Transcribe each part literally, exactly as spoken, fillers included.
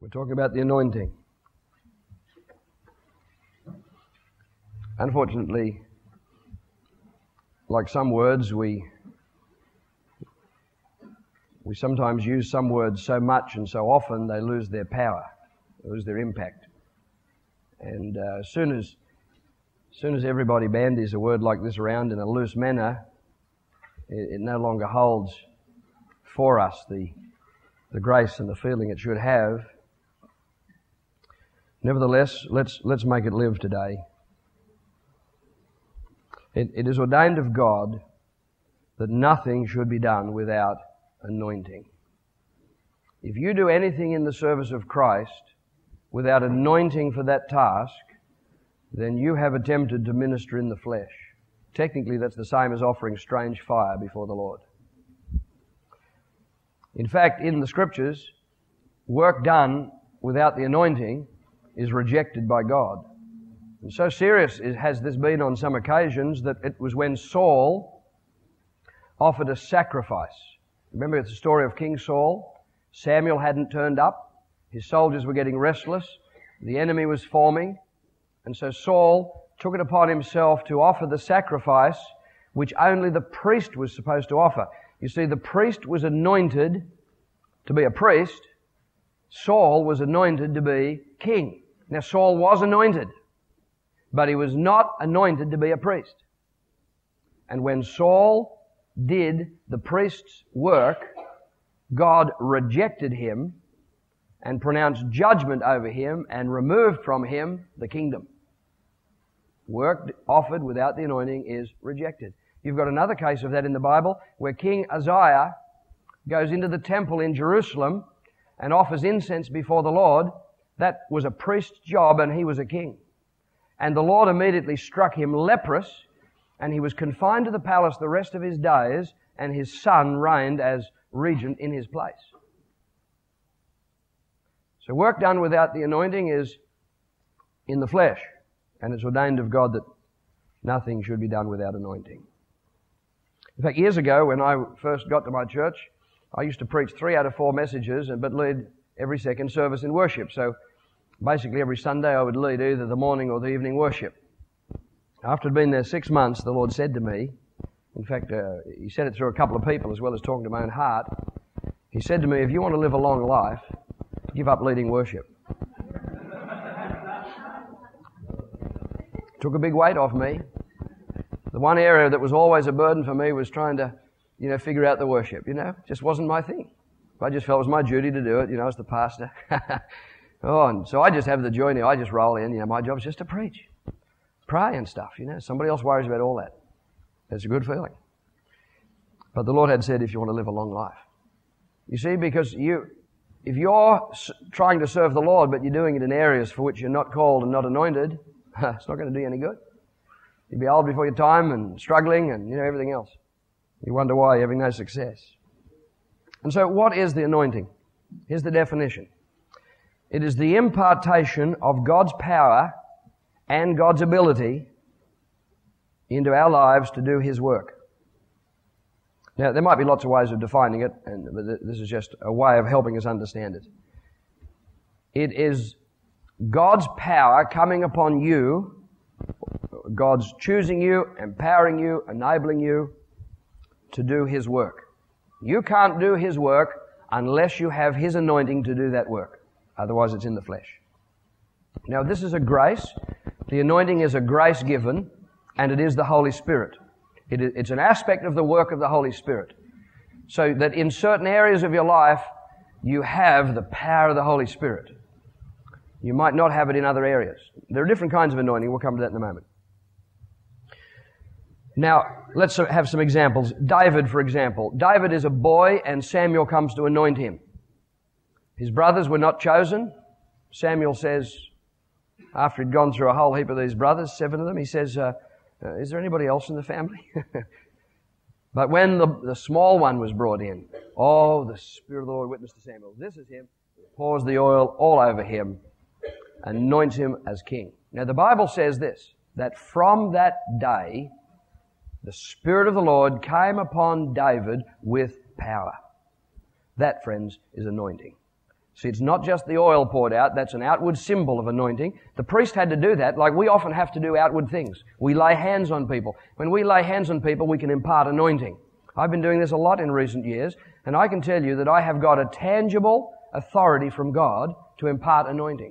We're talking about the anointing. Unfortunately, like some words, we we sometimes use some words so much and so often they lose their power, lose their impact. And uh, as soon as as soon as everybody bandies a word like this around in a loose manner, it, it no longer holds for us the the grace and the feeling it should have. Nevertheless, let's let's make it live today. It, it is ordained of God that nothing should be done without anointing. If you do anything in the service of Christ without anointing for that task, then you have attempted to minister in the flesh. Technically, that's the same as offering strange fire before the Lord. In fact, in the Scriptures, work done without the anointing is rejected by God. And so serious has this been on some occasions that it was when Saul offered a sacrifice. Remember the story of King Saul? Samuel hadn't turned up. His soldiers were getting restless. The enemy was forming. And so Saul took it upon himself to offer the sacrifice which only the priest was supposed to offer. You see, the priest was anointed to be a priest. Saul was anointed to be king. Now, Saul was anointed, but he was not anointed to be a priest. And when Saul did the priest's work, God rejected him and pronounced judgment over him and removed from him the kingdom. Work offered without the anointing is rejected. You've got another case of that in the Bible where King Uzziah goes into the temple in Jerusalem and offers incense before the Lord. That was a priest's job and he was a king. And the Lord immediately struck him leprous and he was confined to the palace the rest of his days and his son reigned as regent in his place. So work done without the anointing is in the flesh, and it's ordained of God that nothing should be done without anointing. In fact, years ago when I first got to my church, I used to preach three out of four messages but lead every second service in worship. So basically every Sunday I would lead either the morning or the evening worship. After I'd been there six months, the Lord said to me, in fact, uh, He said it through a couple of people as well as talking to my own heart. He said to me, if you want to live a long life, give up leading worship. Took a big weight off me. The one area that was always a burden for me was trying to, you know, figure out the worship, you know. Just wasn't my thing. I just felt it was my duty to do it, you know, as the pastor. oh, and so I just have the joy now. I just roll in, you know, my job is just to preach. Pray and stuff, you know. Somebody else worries about all that. It's a good feeling. But the Lord had said, if you want to live a long life. You see, because you, if you're trying to serve the Lord, but you're doing it in areas for which you're not called and not anointed, it's not going to do you any good. You'll be old before your time and struggling and, you know, everything else. You wonder why you're having no success. And so what is the anointing? Here's the definition. It is the impartation of God's power and God's ability into our lives to do His work. Now, there might be lots of ways of defining it, and this is just a way of helping us understand it. It is God's power coming upon you, God's choosing you, empowering you, enabling you to do His work. You can't do His work unless you have His anointing to do that work. Otherwise, it's in the flesh. Now, this is a grace. The anointing is a grace given, and it is the Holy Spirit. It is, it's an aspect of the work of the Holy Spirit. So that in certain areas of your life, you have the power of the Holy Spirit. You might not have it in other areas. There are different kinds of anointing. We'll come to that in a moment. Now, let's have some examples. David, for example. David is a boy and Samuel comes to anoint him. His brothers were not chosen. Samuel says, after he'd gone through a whole heap of these brothers, seven of them, he says, uh, uh, is there anybody else in the family? But when the, the small one was brought in, oh, the Spirit of the Lord witnessed to Samuel. This is him. Pours the oil all over him, anoints him as king. Now, the Bible says this, that from that day, the Spirit of the Lord came upon David with power. That, friends, is anointing. See, it's not just the oil poured out. That's an outward symbol of anointing. The priest had to do that, like we often have to do outward things. We lay hands on people. When we lay hands on people, we can impart anointing. I've been doing this a lot in recent years, and I can tell you that I have got a tangible authority from God to impart anointing.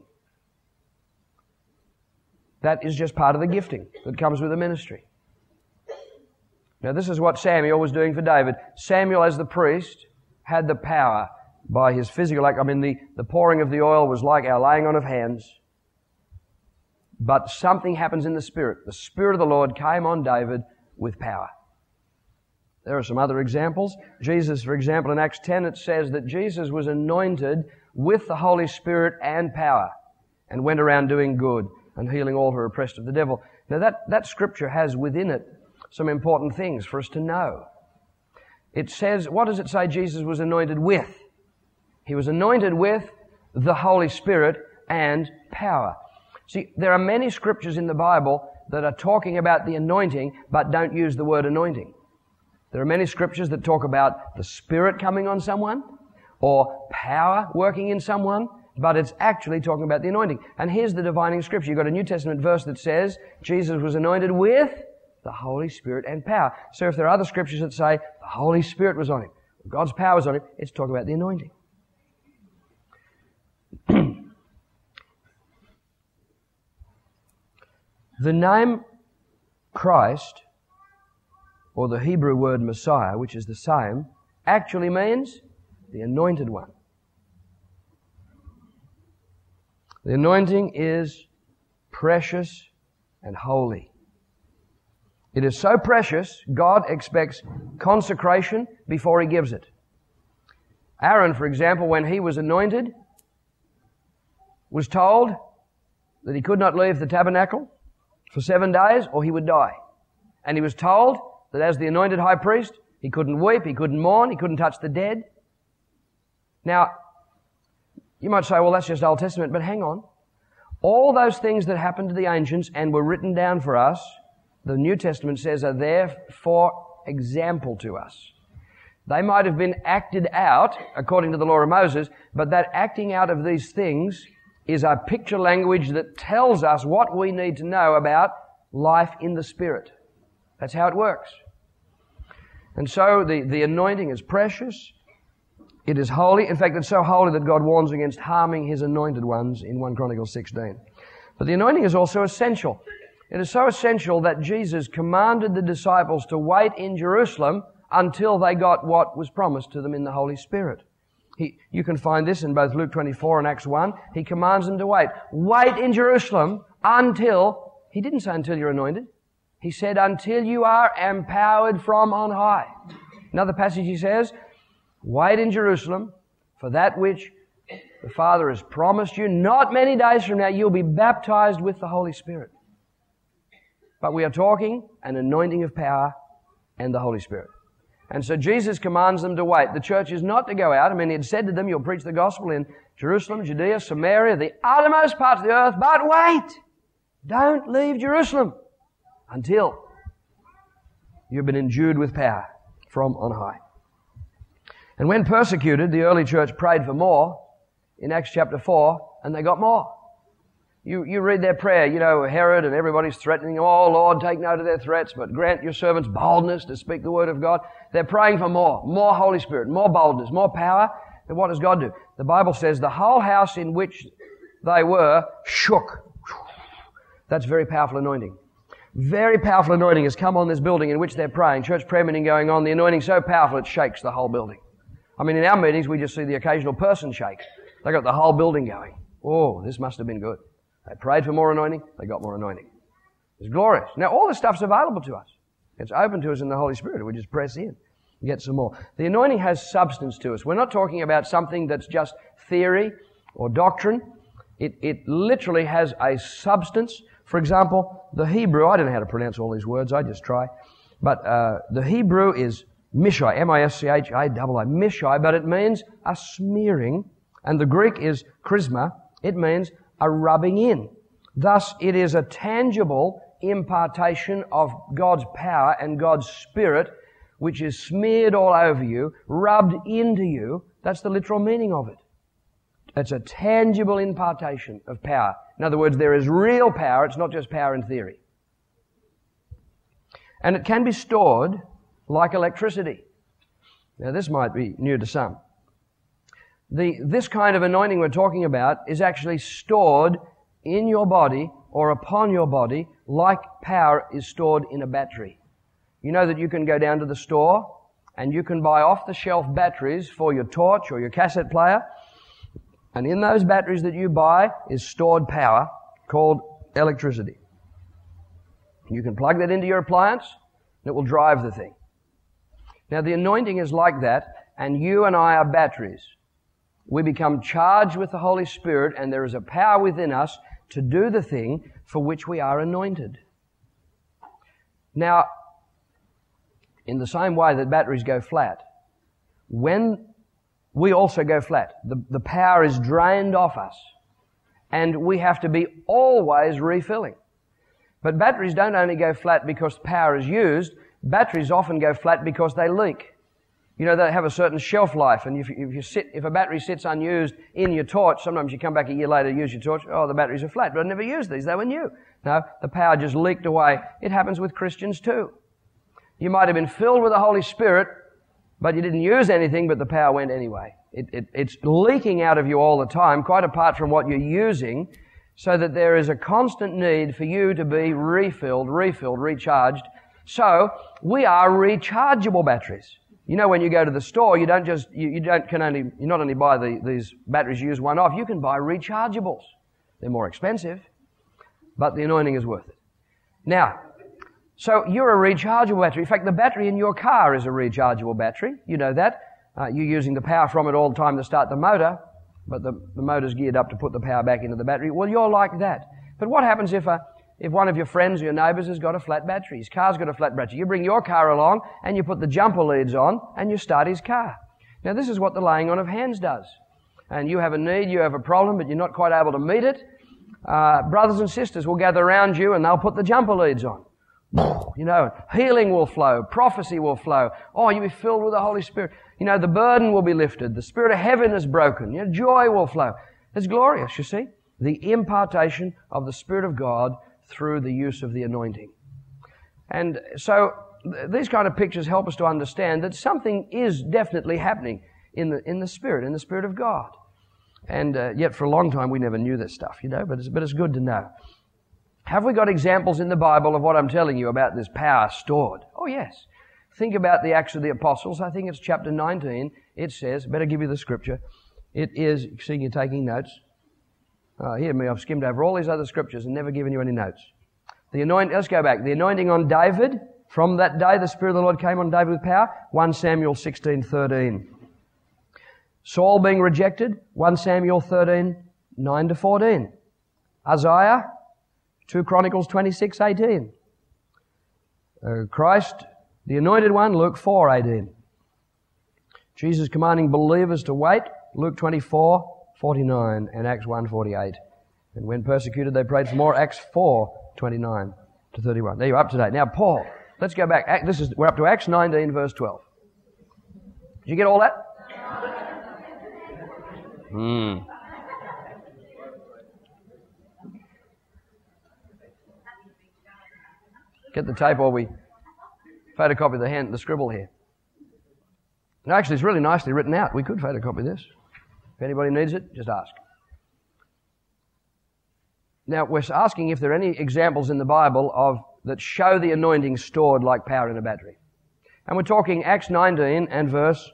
That is just part of the gifting that comes with the ministry. Now, this is what Samuel was doing for David. Samuel, as the priest, had the power by his physical act. I mean, the, the pouring of the oil was like our laying on of hands. But something happens in the Spirit. The Spirit of the Lord came on David with power. There are some other examples. Jesus, for example, in Acts ten, it says that Jesus was anointed with the Holy Spirit and power and went around doing good and healing all who are oppressed of the devil. Now, that, that scripture has within it some important things for us to know. It says, what does it say Jesus was anointed with? He was anointed with the Holy Spirit and power. See, there are many scriptures in the Bible that are talking about the anointing but don't use the word anointing. There are many scriptures that talk about the Spirit coming on someone or power working in someone, but it's actually talking about the anointing. And here's the divining scripture. You've got a New Testament verse that says Jesus was anointed with the Holy Spirit and power. So if there are other scriptures that say the Holy Spirit was on him, God's power was on him, it's talking about the anointing. The name Christ, or the Hebrew word Messiah, which is the same, actually means the anointed one. The anointing is precious and holy. It is so precious, God expects consecration before He gives it. Aaron, for example, when he was anointed, was told that he could not leave the tabernacle for seven days or he would die. And he was told that as the anointed high priest, he couldn't weep, he couldn't mourn, he couldn't touch the dead. Now, you might say, well, that's just Old Testament, but hang on. All those things that happened to the ancients and were written down for us, the New Testament says are there for example to us. They might have been acted out according to the law of Moses, but that acting out of these things is a picture language that tells us what we need to know about life in the Spirit. That's how it works. And so the, the anointing is precious. It is holy. In fact, it's so holy that God warns against harming His anointed ones in First Chronicles sixteen. But the anointing is also essential. It is so essential that Jesus commanded the disciples to wait in Jerusalem until they got what was promised to them in the Holy Spirit. He, you can find this in both Luke twenty-four and Acts one. He commands them to wait. Wait in Jerusalem until, He didn't say until you're anointed. He said until you are empowered from on high. Another passage He says, wait in Jerusalem for that which the Father has promised you. Not many days from now you'll be baptized with the Holy Spirit. But we are talking an anointing of power and the Holy Spirit. And so Jesus commands them to wait. The church is not to go out. I mean, He had said to them, you'll preach the gospel in Jerusalem, Judea, Samaria, the uttermost parts of the earth, but wait! Don't leave Jerusalem until you've been endued with power from on high. And when persecuted, the early church prayed for more in Acts chapter four, and they got more. You, you read their prayer, you know, Herod and everybody's threatening, oh Lord, take note of their threats, but grant your servants boldness to speak the word of God. They're praying for more, more Holy Spirit, more boldness, more power. And what does God do? The Bible says the whole house in which they were shook. That's very powerful anointing. Very powerful anointing has come on this building in which they're praying. Church prayer meeting going on. The anointing so powerful it shakes the whole building. I mean, in our meetings we just see the occasional person shake. They got the whole building going. Oh, this must have been good. They prayed for more anointing. They got more anointing. It's glorious. Now, all this stuff's available to us. It's open to us in the Holy Spirit. We just press in and get some more. The anointing has substance to us. We're not talking about something that's just theory or doctrine. It, it literally has a substance. For example, the Hebrew, I don't know how to pronounce all these words. I just try. But uh, the Hebrew is mishai, M I S C H I double I, mishai, but it means a smearing. And the Greek is charisma. It means a rubbing in. Thus, it is a tangible impartation of God's power and God's Spirit, which is smeared all over you, rubbed into you. That's the literal meaning of it. It's a tangible impartation of power. In other words, there is real power. It's not just power in theory. And it can be stored like electricity. Now, this might be new to some. The, this kind of anointing we're talking about is actually stored in your body or upon your body like power is stored in a battery. You know that you can go down to the store and you can buy off-the-shelf batteries for your torch or your cassette player. And in those batteries that you buy is stored power called electricity. You can plug that into your appliance and it will drive the thing. Now, the anointing is like that, and you and I are batteries. We become charged with the Holy Spirit, and there is a power within us to do the thing for which we are anointed. Now, in the same way that batteries go flat, when we also go flat, the, the power is drained off us, and we have to be always refilling. But batteries don't only go flat because power is used, batteries often go flat because they leak. You know, they have a certain shelf life, and if, if you sit, if a battery sits unused in your torch, sometimes you come back a year later to use your torch, oh, the batteries are flat, but I never used these, they were new. No, the power just leaked away. It happens with Christians too. You might have been filled with the Holy Spirit, but you didn't use anything, but the power went anyway. It, it, it's leaking out of you all the time, quite apart from what you're using, so that there is a constant need for you to be refilled, refilled, recharged. So, we are rechargeable batteries. You know, when you go to the store, you don't just, you, you don't, can only, you not only buy the, these batteries you use one off, you can buy rechargeables. They're more expensive, but the anointing is worth it. Now, so you're a rechargeable battery. In fact, the battery in your car is a rechargeable battery. You know that. Uh, you're using the power from it all the time to start the motor, but the, the motor's geared up to put the power back into the battery. Well, you're like that. But what happens if a, if one of your friends or your neighbours has got a flat battery? His car's got a flat battery. You bring your car along and you put the jumper leads on and you start his car. Now, this is what the laying on of hands does. And you have a need, you have a problem, but you're not quite able to meet it. Uh, brothers and sisters will gather around you and they'll put the jumper leads on. You know, healing will flow, prophecy will flow. Oh, you'll be filled with the Holy Spirit. You know, the burden will be lifted. The spirit of heaven is broken. You know, joy will flow. It's glorious, you see. The impartation of the Spirit of God through the use of the anointing. And so th- these kind of pictures help us to understand that something is definitely happening in the in the Spirit, in the Spirit of God. And uh, yet for a long time we never knew this stuff, you know, but it's, but it's good to know. Have we got examples in the Bible of what I'm telling you about this power stored? Oh, yes. Think about the Acts of the Apostles. I think it's chapter nineteen. It says, better give you the scripture. It is, seeing you're taking notes. Uh, hear me, I've skimmed over all these other scriptures and never given you any notes. The anoint, let's go back. The anointing on David, from that day the Spirit of the Lord came on David with power, First Samuel sixteen thirteen. Saul being rejected, First Samuel thirteen, nine to fourteen. Isaiah, Second Chronicles twenty-six eighteen. Uh, Christ, the Anointed One, Luke four eighteen. Jesus commanding believers to wait, Luke twenty-four forty-nine and Acts one forty-eight. And when persecuted, they prayed for more, Acts four twenty-nine to thirty-one. There you're up to date. Now, Paul, let's go back. This is we're up to Acts nineteen, verse twelve. Did you get all that? Hmm. Get the tape while we photocopy the hand, the scribble here. And actually, it's really nicely written out. We could photocopy this. If anybody needs it, just ask. Now, we're asking if there are any examples in the Bible of that show the anointing stored like power in a battery. And we're talking Acts nineteen and verse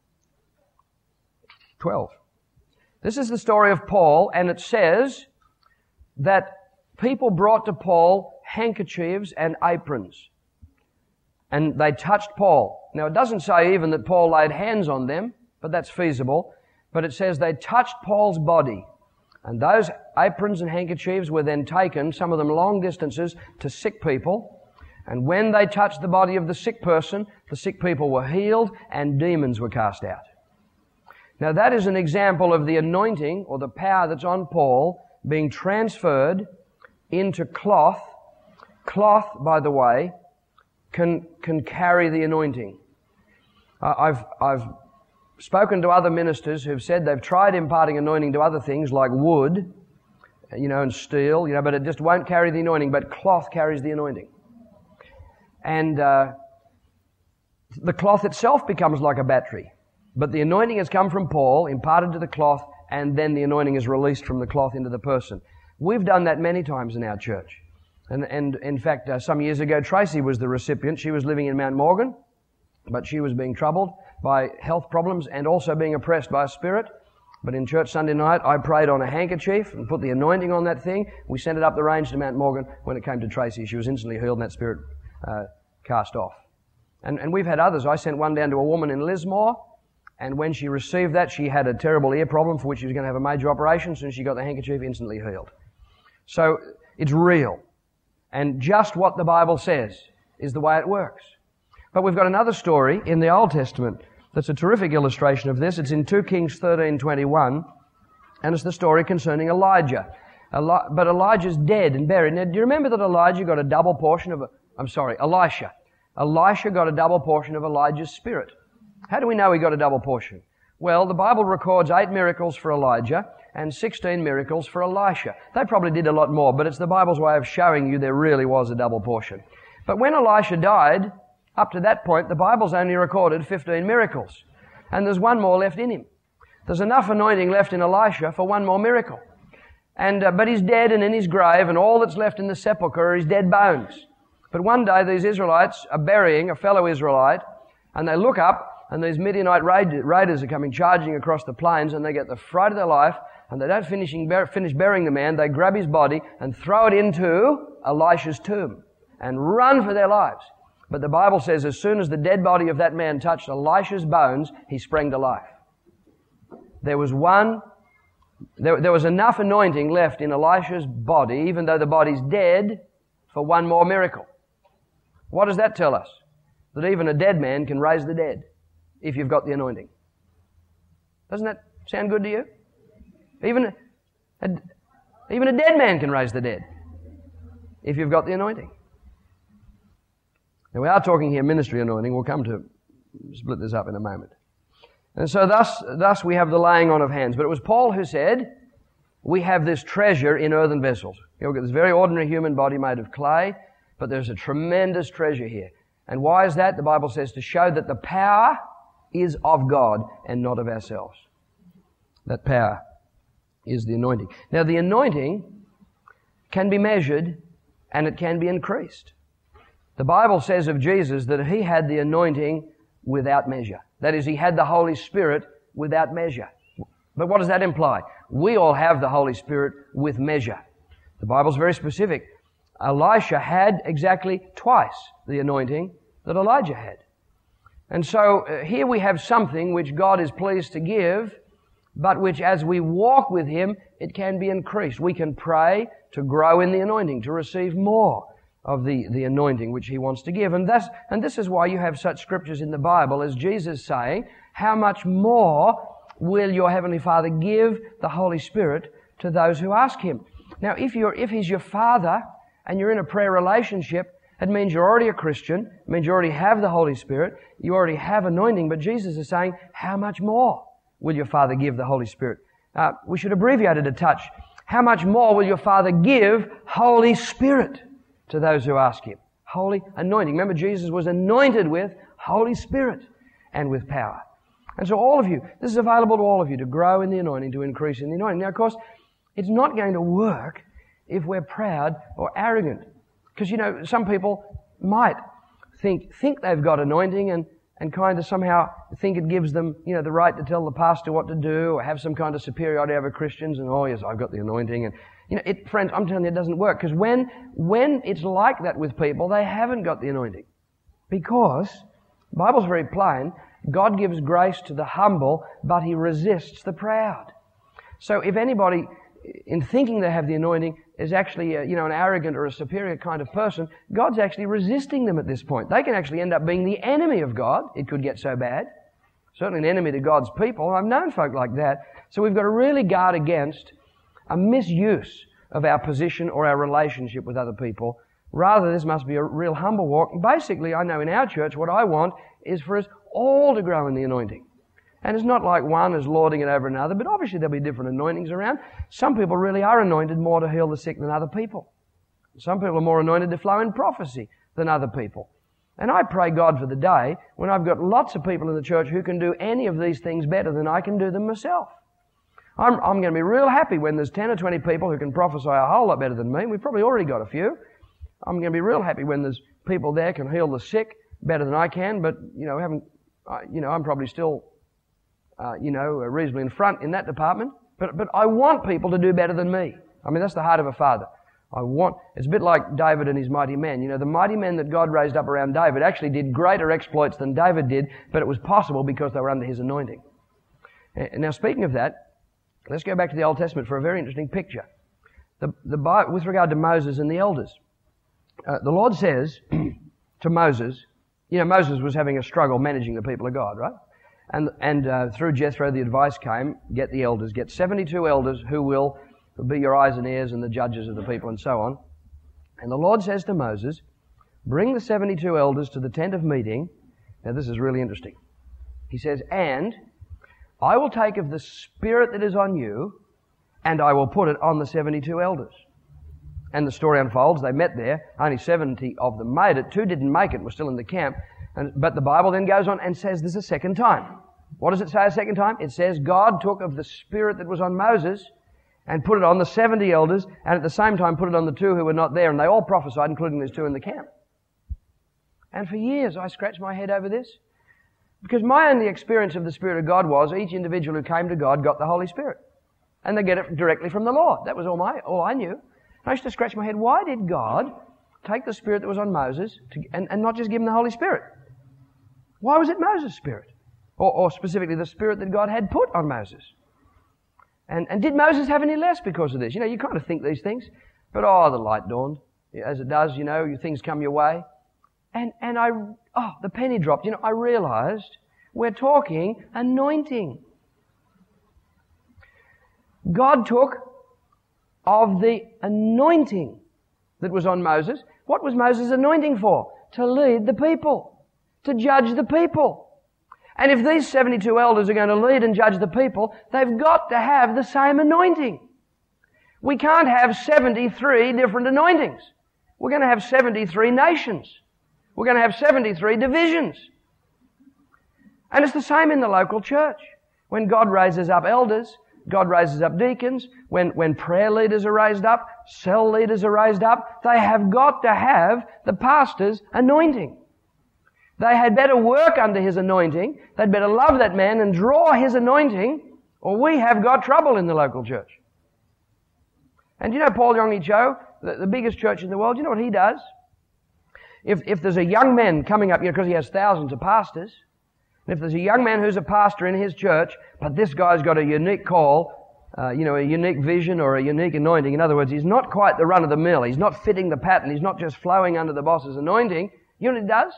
twelve. This is the story of Paul, and it says that people brought to Paul handkerchiefs and aprons. And they touched Paul. Now, it doesn't say even that Paul laid hands on them, but that's feasible. But it says they touched Paul's body. And those aprons and handkerchiefs were then taken, some of them long distances, to sick people. And when they touched the body of the sick person, the sick people were healed and demons were cast out. Now, that is an example of the anointing or the power that's on Paul being transferred into cloth. Cloth, by the way, can can carry the anointing. Uh, I've I've spoken to other ministers who've said they've tried imparting anointing to other things like wood, you know, and steel, you know, but it just won't carry the anointing, but cloth carries the anointing. And uh, the cloth itself becomes like a battery. But the anointing has come from Paul, imparted to the cloth, and then the anointing is released from the cloth into the person. We've done that many times in our church. And, and in fact, uh, some years ago, Tracy was the recipient. She was living in Mount Morgan, but she was being troubled by health problems and also being oppressed by a spirit. But in church Sunday night, I prayed on a handkerchief and put the anointing on that thing. We sent it up the range to Mount Morgan. When it came to Tracy, she was instantly healed and that spirit uh, cast off. And, and we've had others. I sent one down to a woman in Lismore, and when she received that, she had a terrible ear problem for which she was going to have a major operation. As soon as she got the handkerchief, instantly healed. So it's real. And just what the Bible says is the way it works. But we've got another story in the Old Testament that's a terrific illustration of this. It's in two Kings thirteen twenty-one, and it's the story concerning Elijah. Eli- but Elijah's dead and buried. Now, do you remember that Elijah got a double portion of, a, I'm sorry, Elisha. Elisha got a double portion of Elijah's spirit. How do we know he got a double portion? Well, the Bible records eight miracles for Elijah and sixteen miracles for Elisha. They probably did a lot more, but it's the Bible's way of showing you there really was a double portion. But when Elisha died, up to that point, the Bible's only recorded fifteen miracles. And there's one more left in him. There's enough anointing left in Elisha for one more miracle. And uh, but he's dead and in his grave, and all that's left in the sepulchre are his dead bones. But one day these Israelites are burying a fellow Israelite, and they look up, and these Midianite raid- raiders are coming charging across the plains, and they get the fright of their life, and they don't finishing, bur- finish burying the man. They grab his body and throw it into Elisha's tomb and run for their lives. But the Bible says as soon as the dead body of that man touched Elisha's bones, he sprang to life. There was one, there, there was enough anointing left in Elisha's body, even though the body's dead, for one more miracle. What does that tell us? That even a dead man can raise the dead if you've got the anointing. Doesn't that sound good to you? Even a, a, even a dead man can raise the dead if you've got the anointing. Now we are talking here ministry anointing. We'll come to split this up in a moment. And so thus, thus we have the laying on of hands. But it was Paul who said, we have this treasure in earthen vessels. You've got this very ordinary human body made of clay, but there's a tremendous treasure here. And why is that? The Bible says to show that the power is of God and not of ourselves. That power is the anointing. Now the anointing can be measured and it can be increased. The Bible says of Jesus that he had the anointing without measure. That is, he had the Holy Spirit without measure. But what does that imply? We all have the Holy Spirit with measure. The Bible's very specific. Elisha had exactly twice the anointing that Elijah had. And so uh, here we have something which God is pleased to give, but which as we walk with him, it can be increased. We can pray to grow in the anointing, to receive more of the, the anointing which he wants to give. And, that's, and this is why you have such scriptures in the Bible as Jesus saying, how much more will your Heavenly Father give the Holy Spirit to those who ask him? Now, if you're, if he's your Father and you're in a prayer relationship, it means you're already a Christian. It means you already have the Holy Spirit. You already have anointing. But Jesus is saying, how much more will your Father give the Holy Spirit? Uh, we should abbreviate it a touch. How much more will your Father give Holy Spirit to those who ask him? Holy anointing. Remember, Jesus was anointed with Holy Spirit and with power. And so all of you, this is available to all of you to grow in the anointing, to increase in the anointing. Now, of course, it's not going to work if we're proud or arrogant. Because, you know, some people might think think they've got anointing and, and kind of somehow think it gives them, you know, the right to tell the pastor what to do or have some kind of superiority over Christians and, oh, yes, I've got the anointing. And, you know, it, friends, I'm telling you, it doesn't work. Because when, when it's like that with people, they haven't got the anointing. Because the Bible's very plain. God gives grace to the humble, but he resists the proud. So if anybody, in thinking they have the anointing, is actually a, you know, an arrogant or a superior kind of person, God's actually resisting them at this point. They can actually end up being the enemy of God. It could get so bad. Certainly an enemy to God's people. I've known folk like that. So we've got to really guard against a misuse of our position or our relationship with other people. Rather, this must be a real humble walk. Basically, I know in our church what I want is for us all to grow in the anointing. And it's not like one is lording it over another, but obviously there'll be different anointings around. Some people really are anointed more to heal the sick than other people. Some people are more anointed to flow in prophecy than other people. And I pray God for the day when I've got lots of people in the church who can do any of these things better than I can do them myself. I'm, I'm going to be real happy when there's ten or twenty people who can prophesy a whole lot better than me. We've probably already got a few. I'm going to be real happy when there's people there can heal the sick better than I can, but, you know, haven't, uh, you know, I'm probably still, uh, you know, reasonably in front in that department. But, but I want people to do better than me. I mean, that's the heart of a father. I want, it's a bit like David and his mighty men. You know, the mighty men that God raised up around David actually did greater exploits than David did, but it was possible because they were under his anointing. And now, speaking of that, let's go back to the Old Testament for a very interesting picture. The, the, with regard to Moses and the elders, uh, the Lord says to Moses, you know, Moses was having a struggle managing the people of God, right? And, and uh, through Jethro, the advice came, get the elders, get seventy-two elders who will be your eyes and ears and the judges of the people and so on. And the Lord says to Moses, bring the seventy-two elders to the tent of meeting. Now this is really interesting. He says, and I will take of the Spirit that is on you, and I will put it on the seventy-two elders. And the story unfolds. They met there. Only seventy of them made it. Two didn't make it, were still in the camp. And, but the Bible then goes on and says this a second time. What does it say a second time? It says God took of the Spirit that was on Moses and put it on the seventy elders, and at the same time put it on the two who were not there, and they all prophesied, including these two in the camp. And for years I scratched my head over this, because my only experience of the Spirit of God was each individual who came to God got the Holy Spirit. And they get it directly from the Lord. That was all my all I knew. And I used to scratch my head, why did God take the Spirit that was on Moses to, and, and not just give him the Holy Spirit? Why was it Moses' Spirit? Or, or specifically the Spirit that God had put on Moses? And, and did Moses have any less because of this? You know, you kind of think these things, but oh, the light dawned. As it does, you know, things come your way. And, and I, oh, the penny dropped. You know, I realized we're talking anointing. God took of the anointing that was on Moses. What was Moses' anointing for? To lead the people, to judge the people. And if these seventy-two elders are going to lead and judge the people, they've got to have the same anointing. We can't have seventy-three different anointings. We're going to have seventy-three nations. We're going to have seventy-three divisions. And it's the same in the local church. When God raises up elders, God raises up deacons. When, when prayer leaders are raised up, cell leaders are raised up, they have got to have the pastor's anointing. They had better work under his anointing. They'd better love that man and draw his anointing, or we have got trouble in the local church. And you know Paul Yonggi Cho, the, the biggest church in the world, you know what he does? If, if there's a young man coming up, you know, because he has thousands of pastors, and if there's a young man who's a pastor in his church, but this guy's got a unique call, uh, you know, a unique vision or a unique anointing. In other words, he's not quite the run-of-the-mill. He's not fitting the pattern. He's not just flowing under the boss's anointing. You know what he does?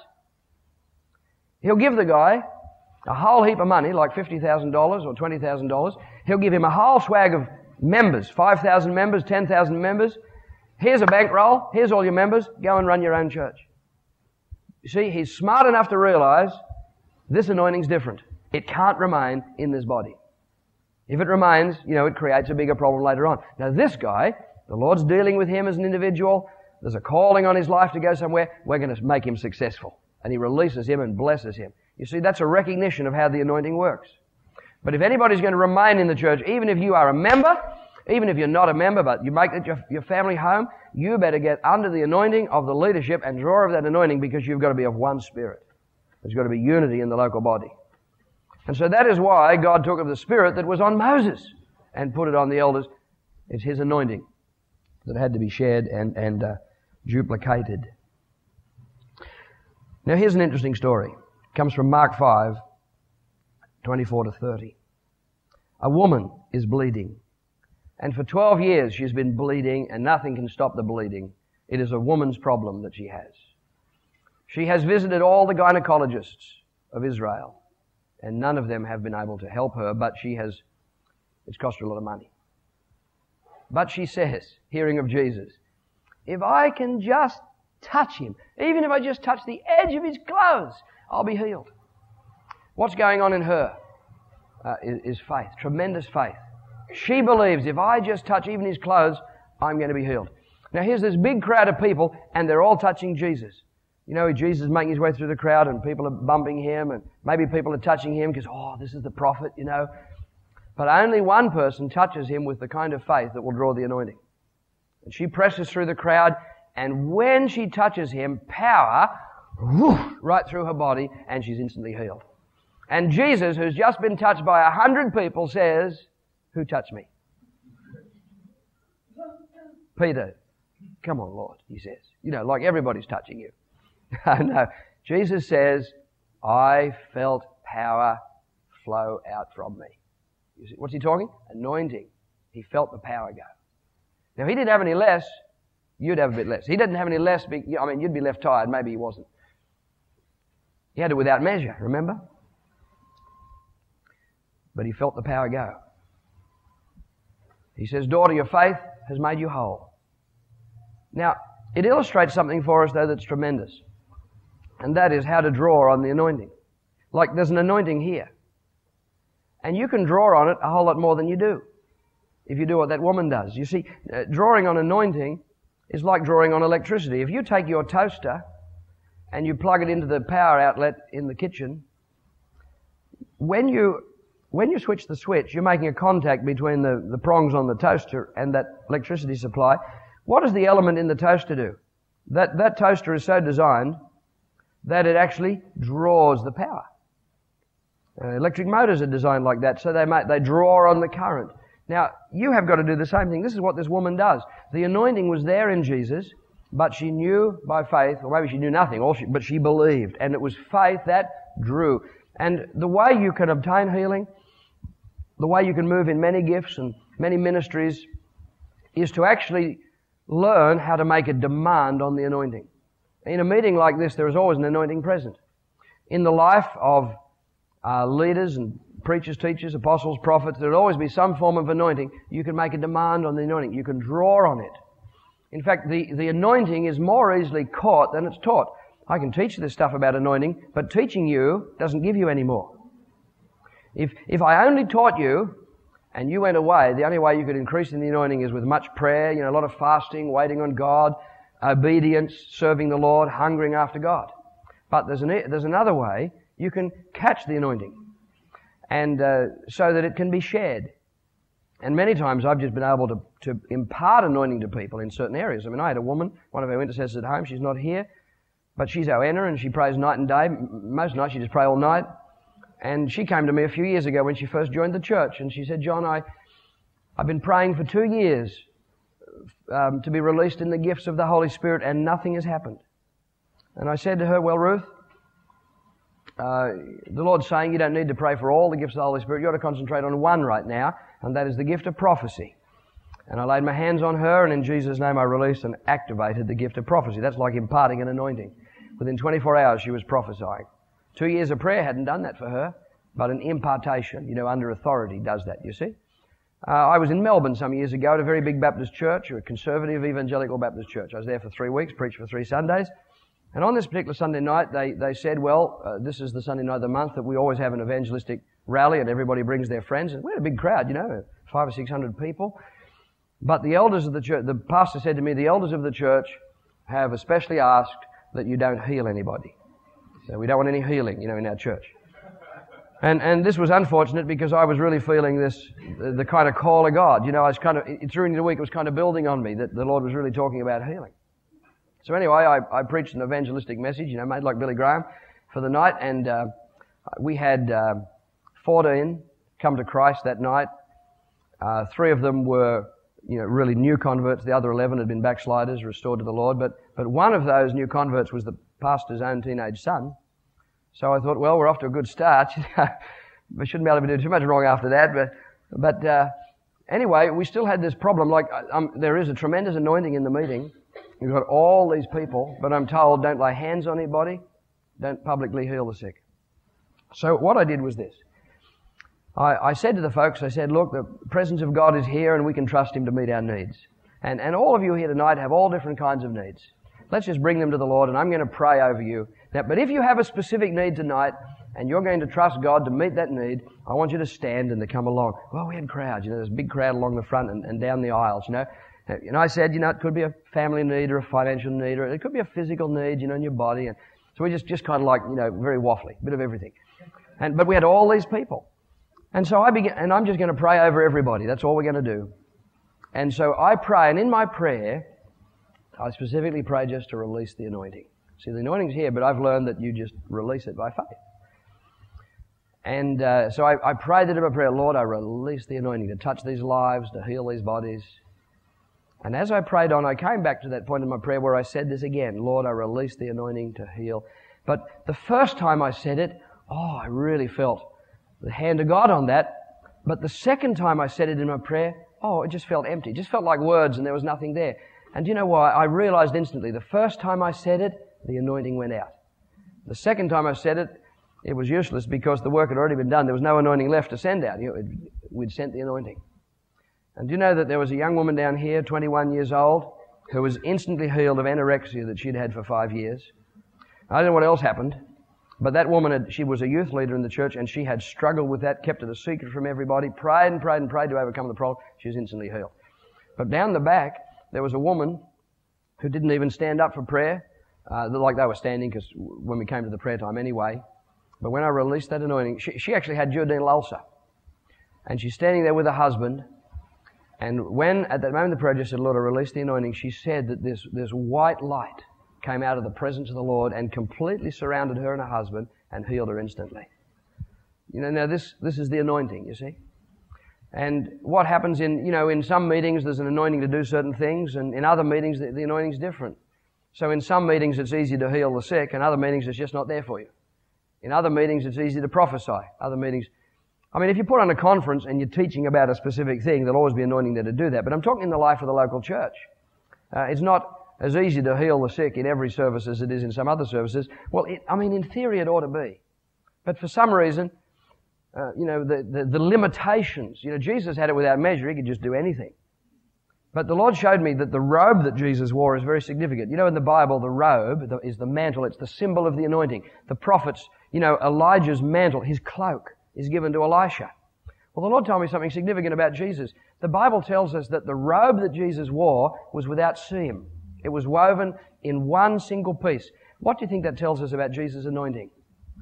He'll give the guy a whole heap of money, like fifty thousand dollars or twenty thousand dollars. He'll give him a whole swag of members, five thousand members, ten thousand members. Here's a bankroll. Here's all your members. Go and run your own church. You see, he's smart enough to realize this anointing's different. It can't remain in this body. If it remains, you know, it creates a bigger problem later on. Now this guy, the Lord's dealing with him as an individual. There's a calling on his life to go somewhere. We're going to make him successful. And he releases him and blesses him. You see, that's a recognition of how the anointing works. But if anybody's going to remain in the church, even if you are a member, even if you're not a member, but you make it your, your family home, you better get under the anointing of the leadership and draw of that anointing, because you've got to be of one spirit. There's got to be unity in the local body. And so that is why God took of the Spirit that was on Moses and put it on the elders. It's his anointing that had to be shared and, and uh, duplicated. Now here's an interesting story. It comes from Mark five, twenty-four to thirty. A woman is bleeding. And for twelve years she's been bleeding, and nothing can stop the bleeding. It is a woman's problem that she has. She has visited all the gynecologists of Israel, and none of them have been able to help her, but she has, it's cost her a lot of money. But she says, hearing of Jesus, if I can just touch him, even if I just touch the edge of his clothes, I'll be healed. What's going on in her? uh, is, is faith, tremendous faith. She believes if I just touch even his clothes, I'm going to be healed. Now here's this big crowd of people, and they're all touching Jesus. You know, Jesus is making his way through the crowd, and people are bumping him, and maybe people are touching him because, oh, this is the prophet, you know. But only one person touches him with the kind of faith that will draw the anointing. And she presses through the crowd, and when she touches him, power, whoosh, right through her body, and she's instantly healed. And Jesus, who's just been touched by a hundred people, says, who touched me? Peter, come on, Lord, he says. You know, like everybody's touching you. No, Jesus says, I felt power flow out from me. You see, what's he talking? Anointing. He felt the power go. Now, if he didn't have any less, you'd have a bit less. He didn't have any less. I mean, you'd be left tired. Maybe he wasn't. He had it without measure, remember? But he felt the power go. He says, daughter, your faith has made you whole. Now, it illustrates something for us, though, that's tremendous. And that is how to draw on the anointing. Like there's an anointing here. And you can draw on it a whole lot more than you do if you do what that woman does. You see, uh, drawing on anointing is like drawing on electricity. If you take your toaster and you plug it into the power outlet in the kitchen, when you when you switch the switch, you're making a contact between the, the prongs on the toaster and that electricity supply. What does the element in the toaster do? That, that toaster is so designed that it actually draws the power. Uh, electric motors are designed like that, so they make, they draw on the current. Now, you have got to do the same thing. This is what this woman does. The anointing was there in Jesus, but she knew by faith, or maybe she knew nothing, all she, but she believed, and it was faith that drew. And the way you can obtain healing, the way you can move in many gifts and many ministries, is to actually learn how to make a demand on the anointing. In a meeting like this, there is always an anointing present. In the life of uh, leaders and preachers, teachers, apostles, prophets, there will always be some form of anointing. You can make a demand on the anointing. You can draw on it. In fact, the, the anointing is more easily caught than it's taught. I can teach this stuff about anointing, but teaching you doesn't give you any more. If, if I only taught you and you went away, the only way you could increase in the anointing is with much prayer, you know, a lot of fasting, waiting on God, obedience, serving the Lord, hungering after God. But there's, an, there's another way. You can catch the anointing, and uh, so that it can be shared. And many times I've just been able to, to impart anointing to people in certain areas. I mean, I had a woman, one of our intercessors at home, she's not here, but she's our enner, and she prays night and day. Most nights she just pray all night. And she came to me a few years ago when she first joined the church, and she said, John, I, I've been praying for two years um, to be released in the gifts of the Holy Spirit, and nothing has happened. And I said to her, well, Ruth, uh, the Lord's saying you don't need to pray for all the gifts of the Holy Spirit. You ought to concentrate on one right now, and that is the gift of prophecy. And I laid my hands on her, and in Jesus' name I released and activated the gift of prophecy. That's like imparting an anointing. Within twenty-four hours she was prophesying. Two years of prayer hadn't done that for her, but an impartation, you know, under authority does that, you see. Uh, I was in Melbourne some years ago at a very big Baptist church, a conservative evangelical Baptist church. I was there for three weeks, preached for three Sundays. And on this particular Sunday night, they, they said, well, uh, this is the Sunday night of the month that we always have an evangelistic rally and everybody brings their friends. And we had a big crowd, you know, five or six hundred people. But the elders of the church, the pastor said to me, the elders of the church have especially asked that you don't heal anybody. So we don't want any healing, you know, in our church. And and this was unfortunate because I was really feeling this, the, the kind of call of God. You know, I was kind of, during the week it was kind of building on me that the Lord was really talking about healing. So anyway, I, I preached an evangelistic message, you know, made like Billy Graham for the night, and uh, we had uh, fourteen come to Christ that night. Uh, three of them were, you know, really new converts. The other eleven had been backsliders, restored to the Lord. But but one of those new converts was the pastor's own teenage son. So I thought, well, we're off to a good start. We shouldn't be able to do too much wrong after that. But but uh, anyway, we still had this problem. Like um, there is a tremendous anointing in the meeting. You've got all these people, but I'm told don't lay hands on anybody, don't publicly heal the sick. So what I did was this. I, I said to the folks, I said, look, the presence of God is here and we can trust Him to meet our needs. And, and all of you here tonight have all different kinds of needs. Let's just bring them to the Lord, and I'm going to pray over you. Now, but if you have a specific need tonight, and you're going to trust God to meet that need, I want you to stand and to come along. Well, we had crowds, you know, there's a big crowd along the front and, and down the aisles, you know. And I said, you know, it could be a family need or a financial need, or it could be a physical need, you know, in your body. And so we just, just kind of like, you know, very waffly, a bit of everything. And, but we had all these people. And so I began, and I'm just going to pray over everybody. That's all we're going to do. And so I pray, and in my prayer, I specifically pray just to release the anointing. See, the anointing's here, but I've learned that you just release it by faith. And uh, so I, I prayed that in my prayer, Lord, I release the anointing to touch these lives, to heal these bodies. And as I prayed on, I came back to that point in my prayer where I said this again, Lord, I release the anointing to heal. But the first time I said it, oh, I really felt the hand of God on that. But the second time I said it in my prayer, oh, it just felt empty. It just felt like words and there was nothing there. And you know why? I realized instantly, the first time I said it, the anointing went out. The second time I said it, it was useless because the work had already been done. There was no anointing left to send out. You know, we'd sent the anointing. And do you know that there was a young woman down here, twenty-one years old, who was instantly healed of anorexia that she'd had for five years. I don't know what else happened, but that woman, had, she was a youth leader in the church, and she had struggled with that, kept it a secret from everybody, prayed and prayed and prayed to overcome the problem. She was instantly healed. But down the back, there was a woman who didn't even stand up for prayer, uh, like they were standing, because when we came to the prayer time anyway. But when I released that anointing, she, she actually had duodenal ulcer. And she's standing there with her husband. And when, at that moment the prayer just said, Lord, I release the anointing, she said that this, this white light came out of the presence of the Lord and completely surrounded her and her husband and healed her instantly. You know, now this, this is the anointing, you see. And what happens in, you know, in some meetings there's an anointing to do certain things, and in other meetings the, the anointing's different. So in some meetings it's easy to heal the sick, and other meetings it's just not there for you. In other meetings it's easy to prophesy. Other meetings, I mean, if you put on a conference and you're teaching about a specific thing, there'll always be anointing there to do that. But I'm talking in the life of the local church. Uh, it's not as easy to heal the sick in every service as it is in some other services. Well, it, I mean, in theory it ought to be. But for some reason, uh, you know, the, the, the limitations, you know, Jesus had it without measure. He could just do anything. But the Lord showed me that the robe that Jesus wore is very significant. You know, in the Bible, the robe is the mantle. It's the symbol of the anointing. The prophets, you know, Elijah's mantle, his cloak, is given to Elisha. Well, the Lord told me something significant about Jesus. The Bible tells us that the robe that Jesus wore was without seam. It was woven in one single piece. What do you think that tells us about Jesus' anointing?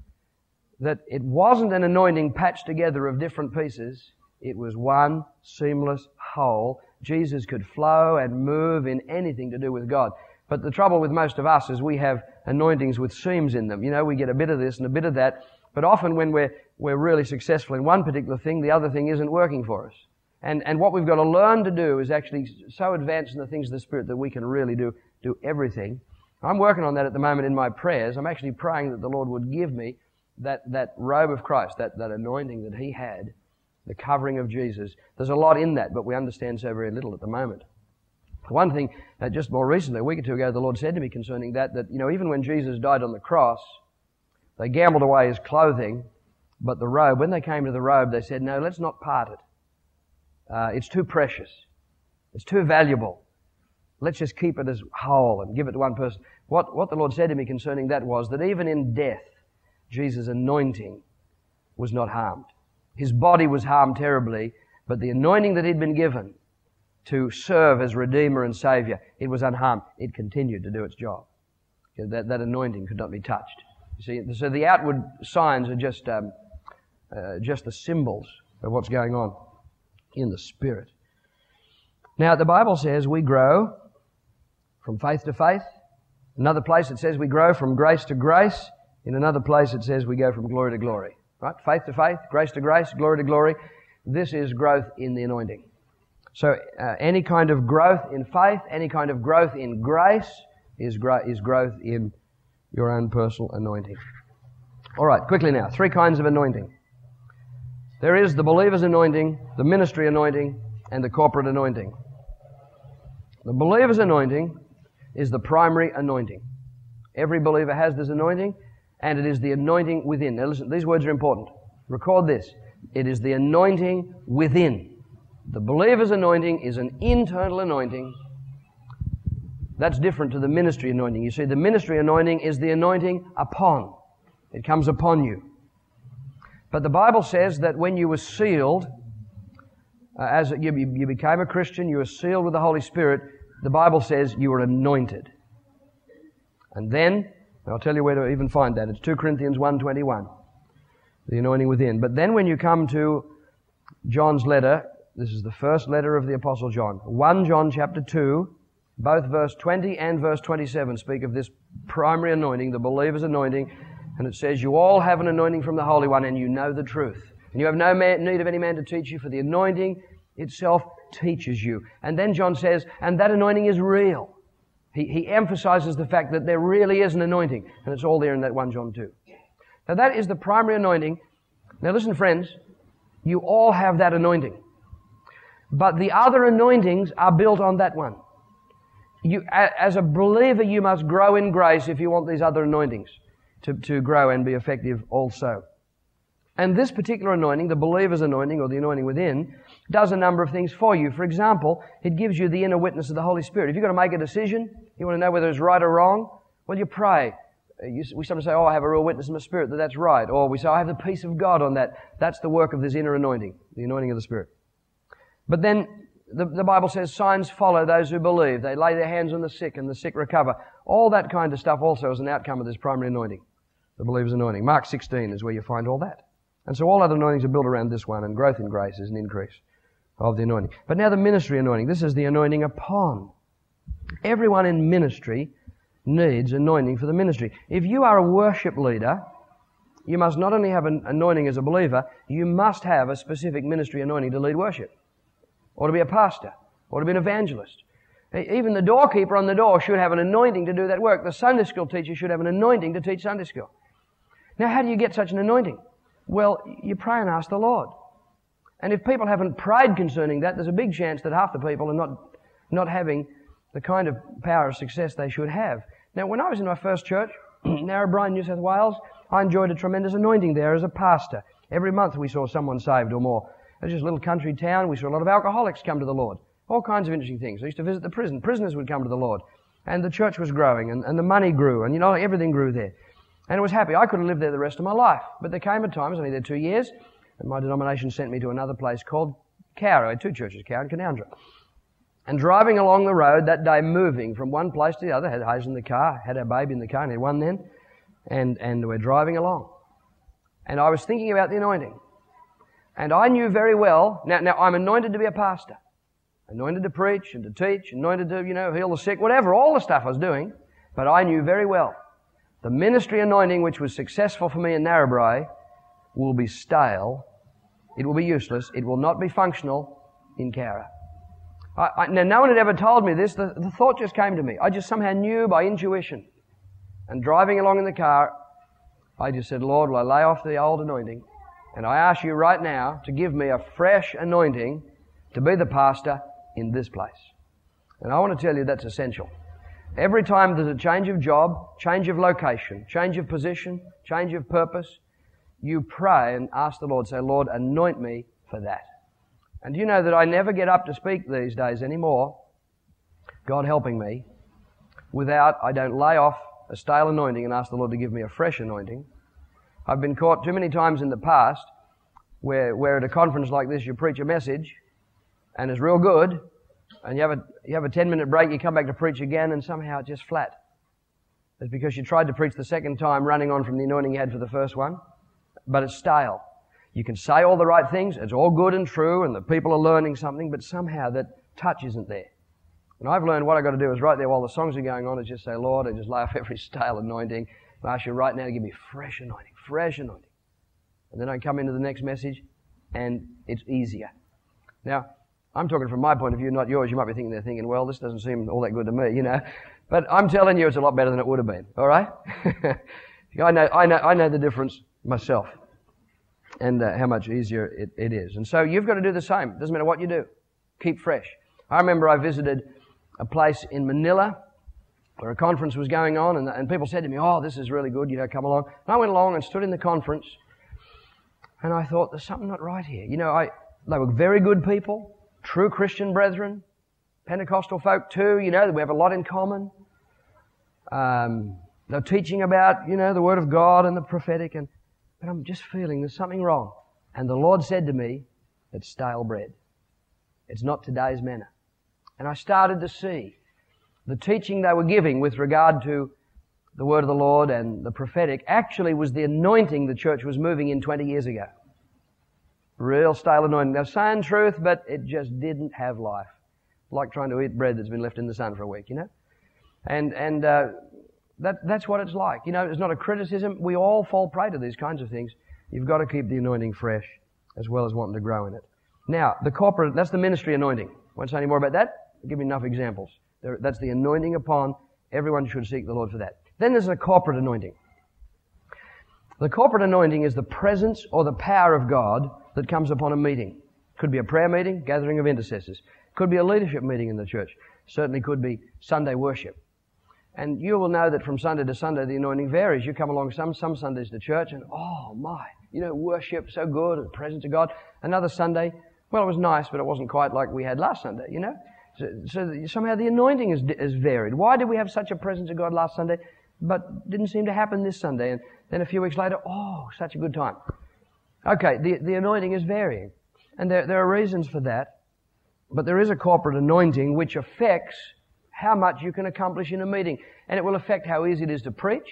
That it wasn't an anointing patched together of different pieces. It was one seamless whole. Jesus could flow and move in anything to do with God. But the trouble with most of us is we have anointings with seams in them. You know, we get a bit of this and a bit of that. But often when we're, we're really successful in one particular thing, the other thing isn't working for us. And, and what we've got to learn to do is actually so advance in the things of the Spirit that we can really do, do everything. I'm working on that at the moment in my prayers. I'm actually praying that the Lord would give me that, that robe of Christ, that, that anointing that He had, the covering of Jesus. There's a lot in that, but we understand so very little at the moment. One thing, uh, just more recently, a week or two ago, the Lord said to me concerning that, that, you know, even when Jesus died on the cross, they gambled away His clothing, but the robe, when they came to the robe, they said, no, let's not part it. Uh, it's too precious. It's too valuable. Let's just keep it as whole and give it to one person. What, what the Lord said to me concerning that was that even in death, Jesus' anointing was not harmed. His body was harmed terribly, but the anointing that He'd been given to serve as Redeemer and Savior, it was unharmed. It continued to do its job. That, that anointing could not be touched. You see, so the outward signs are just, um, uh, just the symbols of what's going on in the Spirit. Now, the Bible says we grow from faith to faith. Another place it says we grow from grace to grace. In another place it says we go from glory to glory. Right? Faith to faith, grace to grace, glory to glory. This is growth in the anointing. So uh, any kind of growth in faith, any kind of growth in grace is, gro- is growth in your own personal anointing. All right, quickly now. Three kinds of anointing. There is the believer's anointing, the ministry anointing, and the corporate anointing. The believer's anointing is the primary anointing. Every believer has this anointing, and it is the anointing within. Now listen, these words are important. Record this. It is the anointing within. The believer's anointing is an internal anointing. That's different to the ministry anointing. You see, the ministry anointing is the anointing upon. It comes upon you. But the Bible says that when you were sealed, uh, as you, you became a Christian, you were sealed with the Holy Spirit, the Bible says you were anointed. And then, I'll tell you where to even find that. It's two Corinthians one twenty-one, the anointing within. But then when you come to John's letter, this is the first letter of the Apostle John. First John chapter two, both verse twenty and verse twenty-seven speak of this primary anointing, the believer's anointing. And it says, you all have an anointing from the Holy One and you know the truth. And you have no man, need of any man to teach you, for the anointing itself teaches you. And then John says, and that anointing is real. He, he emphasizes the fact that there really is an anointing. And it's all there in that First John two. Now that is the primary anointing. Now listen, friends, you all have that anointing. But the other anointings are built on that one. You, as a believer, you must grow in grace if you want these other anointings to, to grow and be effective also. And this particular anointing, the believer's anointing or the anointing within, does a number of things for you. For example, it gives you the inner witness of the Holy Spirit. If you've got to make a decision, you want to know whether it's right or wrong, well, you pray. You, we sometimes say, oh, I have a real witness in my spirit that that's right. Or we say, I have the peace of God on that. That's the work of this inner anointing, the anointing of the Spirit. But then the, the Bible says signs follow those who believe. They lay their hands on the sick and the sick recover. All that kind of stuff also is an outcome of this primary anointing, the believer's anointing. Mark sixteen is where you find all that. And so all other anointings are built around this one, and growth in grace is an increase of the anointing. But now the ministry anointing. This is the anointing upon. Everyone in ministry needs anointing for the ministry. If you are a worship leader, you must not only have an anointing as a believer, you must have a specific ministry anointing to lead worship, or to be a pastor, or to be an evangelist. Even the doorkeeper on the door should have an anointing to do that work. The Sunday school teacher should have an anointing to teach Sunday school. Now, how do you get such an anointing? Well, you pray and ask the Lord. And if people haven't prayed concerning that, there's a big chance that half the people are not, not having the kind of power of success they should have. Now, when I was in my first church, Narrabri, New South Wales, I enjoyed a tremendous anointing there as a pastor. Every month we saw someone saved or more. It was just a little country town. We saw a lot of alcoholics come to the Lord. All kinds of interesting things. I used to visit the prison. Prisoners would come to the Lord. And the church was growing, and, and the money grew, and, you know, everything grew there. And it was happy. I could have lived there the rest of my life. But there came a time, I was only there two years, and my denomination sent me to another place called Cowra. I had two churches, Cowra and Canowindra. And driving along the road that day, moving from one place to the other, had Hayes in the car, had our baby in the car, and had one then, and, and we're driving along. And I was thinking about the anointing. And I knew very well, now, now I'm anointed to be a pastor, anointed to preach and to teach, anointed to, you know, heal the sick, whatever, all the stuff I was doing. But I knew very well the ministry anointing which was successful for me in Narrabri will be stale. It will be useless. It will not be functional in Cowra. I, I, now, no one had ever told me this. The, the thought just came to me. I just somehow knew by intuition. And driving along in the car, I just said, Lord, will I lay off the old anointing? And I ask you right now to give me a fresh anointing to be the pastor in this place. And I want to tell you that's essential. Every time there's a change of job, change of location, change of position, change of purpose, you pray and ask the Lord, say, Lord, anoint me for that. And do you know that I never get up to speak these days anymore, God helping me, without I don't lay off a stale anointing and ask the Lord to give me a fresh anointing. I've been caught too many times in the past where, where at a conference like this you preach a message and it's real good, and you have a you have a ten minute break, you come back to preach again, and somehow it's just flat. It's because you tried to preach the second time running on from the anointing you had for the first one, but it's stale. You can say all the right things, it's all good and true, and the people are learning something, but somehow that touch isn't there. And I've learned what I've got to do is right there while the songs are going on is just say, Lord, I just lay off every stale anointing. I ask you right now to give me fresh anointing, fresh anointing. And then I come into the next message, and it's easier. Now, I'm talking from my point of view, not yours. You might be thinking they're thinking, well, this doesn't seem all that good to me, you know. But I'm telling you it's a lot better than it would have been, all right? I know I know, I know the difference myself and uh, how much easier it, it is. And so you've got to do the same. It doesn't matter what you do. Keep fresh. I remember I visited a place in Manila where a conference was going on, and, and people said to me, oh, this is really good, you know, come along. And I went along and stood in the conference, and I thought, there's something not right here. You know, I they were very good people, true Christian brethren, Pentecostal folk too, you know, we have a lot in common. Um, they're teaching about, you know, the Word of God and the prophetic, and but I'm just feeling there's something wrong. And the Lord said to me, it's stale bread. It's not today's manna. And I started to see the teaching they were giving with regard to the word of the Lord and the prophetic actually was the anointing the church was moving in twenty years ago. Real stale anointing. They're saying truth, but it just didn't have life. Like trying to eat bread that's been left in the sun for a week, you know? And and uh, that that's what it's like. You know, it's not a criticism. We all fall prey to these kinds of things. You've got to keep the anointing fresh as well as wanting to grow in it. Now, the corporate, that's the ministry anointing. Want to say any more about that? I'll give you enough examples. There, that's the anointing upon. Everyone should seek the Lord for that. Then there's a corporate anointing. The corporate anointing is the presence or the power of God that comes upon a meeting. Could be a prayer meeting, gathering of intercessors. Could be a leadership meeting in the church. Certainly could be Sunday worship. And you will know that from Sunday to Sunday the anointing varies. You come along some some Sundays to church and, oh my, you know, worship so good, the presence of God. Another Sunday, well, it was nice, but it wasn't quite like we had last Sunday, you know. So, so somehow the anointing is, is varied. Why did we have such a presence of God last Sunday, but didn't seem to happen this Sunday? And then a few weeks later, oh, such a good time. Okay, the, the anointing is varying. And there, there are reasons for that. But there is a corporate anointing which affects how much you can accomplish in a meeting. And it will affect how easy it is to preach.